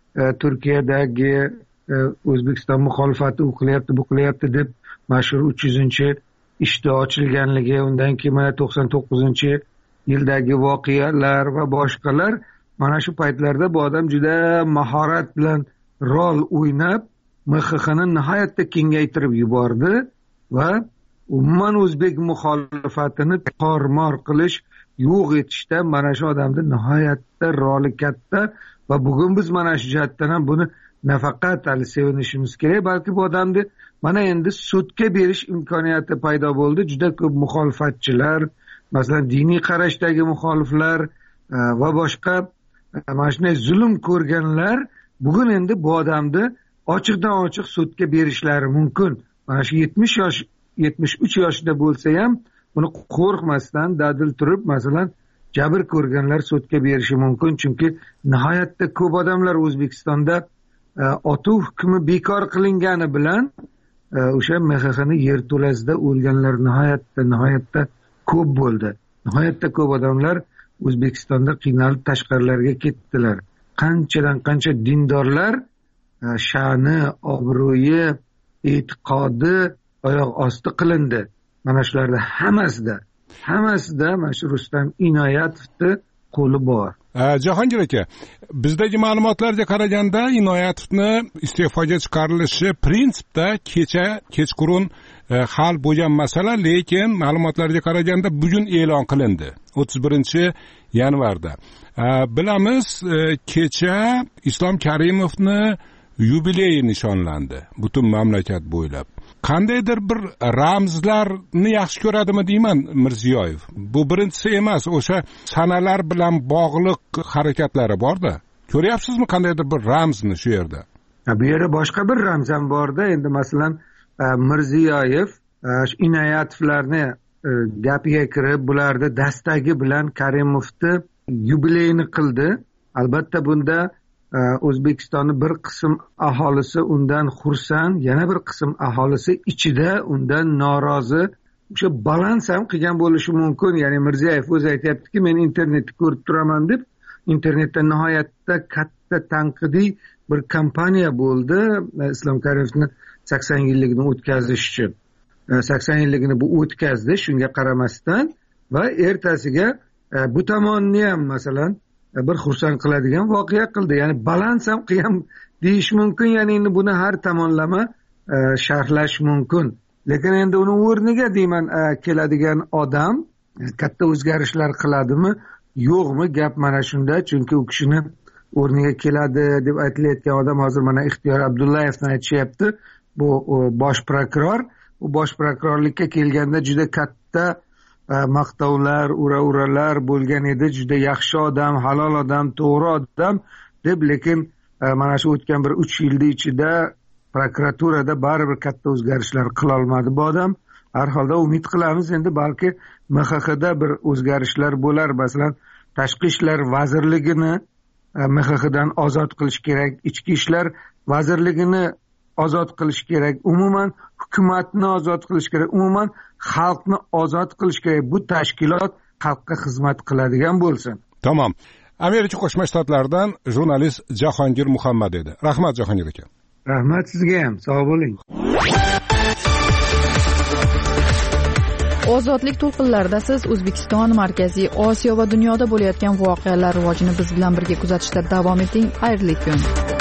Turkiyadagi O'zbekiston muxolifati u qilyapti, bu qilyapti deb mashhur uch yuzinchi ishda ochilganligi, undan keyin mana to'qson to'qqizinchi yildagi voqealar va boshqalar, mana shu paytlarda bu odam juda mahorat bilan rol o'ynab M X Xni nihoyatda kengaytirib yubordi va umuman o'zbek muxolifatini qormor qilish, yo'q etishda mana shu odamni nihoyatda roli katta. Va bugun biz mana shu jihatdan ham buni nafaqat hali sevinishimiz kerak, balki bu odamni mana endi sudga berish imkoniyati paydo bo'ldi. Juda ko'p muxolifatchilar, masalan diniy qarashdagi muxoliflar va boshqa mana shunday zulm ko'rganlar bugun endi bu odamni ochiqdan ochiq sudga berishlari mumkin. Mana shu yetmish yosh, yetmish uch yoshida bo'lsa ham buni qo'rqmasdan dadil turib, masalan jabr ko'rganlar sudga berishi mumkin, chunki nihoyatda ko'p odamlar O'zbekistonda otuv hukmi bekor qilingani bilan o'sha M X Xni yerto'lasida o'lganlar nihoyatda nihoyatda ko'p bo'ldi. Nihoyatda ko'p odamlar O'zbekistonda qiynalib tashqarilarga ketdilar. Qanchadan qancha dindorlar sha'ni, obro'yi, e'tiqodi oyoq osti qilindi. Mana shularda hammasida hammasida mana shu Rustam Inoyatovni qo'li bor. Jahongir aka, bizdagi ma'lumotlarga qaraganda Inoyatovni iste'foga chiqarilishi prinsipda kecha kechqurun hal bo'lgan masala, lekin ma'lumotlarga qaraganda bugun e'lon qilindi, o'ttiz birinchi yanvarda. Bilamiz, kecha Islom Karimovni yubileyi nishonlandi butun mamlakat bo'ylab. Qandaydir bir ramzlarni yaxshi ko'radimi deyman Mirziyoyev. Bu birinchisi emas, o'sha sanalar bilan bog'liq harakatlari bor-da. Ko'ryapsizmi qandaydir bir ramzni shu yerda? Bu yerda boshqa bir ramz ham bor-da. Endi masalan Mirziyoyev Inoyatovlarni gapiga kirib, bularni dastagi bilan Karimovni yubileyini qildi. albatta bunda o'zbekistonni bir qism aholisi undan xursand, yana bir qism aholisi ichida undan norozi, o'sha balans ham qilgan bo'lishi mumkin. Ya'ni Mirziyoyev o'zi aytayaptiki, men internetni ko'rib turaman deb, internetda nihoyatda katta tanqidiy bir kampaniya bo'ldi Islom Karimovni sakson yilligini o'tkazish uchun. sakson yilligini bu o'tkazdi, shunga qaramasdan, va ertasiga bu tomonni ham masalan bir xursand qiladigan voqea qildi. Ya'ni balans ham qilgan deyish mumkin. Ya'ni endi buni har tomonlama sharhlash mumkin. Lekin endi uni o'rniga deyman keladigan odam katta o'zgarishlar qiladimi, yo'qmi, gap mana shunda. Chunki u kishini o'rniga keladi deb aytilayotgan odam hozir mana Ixtiyor Abdullayevni aytishyapti. Bu bosh prokuror. U bosh prokurorlikka kelganda juda katta maqtovlar, ura-uralar bo'lgan edi. Juda yaxshi odam, halol odam, to'g'ri odam deb, lekin mana shu o'tgan bir uch yilda ichida prokuraturada baribir katta o'zgarishlar qila olmadi bu odam. Har holda umid qilamiz endi balki M X Xda bir o'zgarishlar bo'lar. Masalan, Tashqi ishlar vazirligini M X Xdan ozod qilish kerak, Ichki ishlar vazirligini ozod qilish kerak, umuman hukumatni ozod qilish kerak, umuman xalqni ozod qilish kerak. Bu tashkilot xalqqa xizmat qiladigan bo'lsin. Tamom. Amerika Qo'shma Shtatlaridan jurnalist Jahongir Muhammad edi. Rahmat Jahongir aka. Rahmat sizga ham. Sog' bo'ling. Ozodlik to'lqinlarida siz O'zbekiston, Markaziy Osiyo va dunyoda bo'layotgan voqealar rivojini biz bilan birga kuzatishda davom eting. Xayrli kun.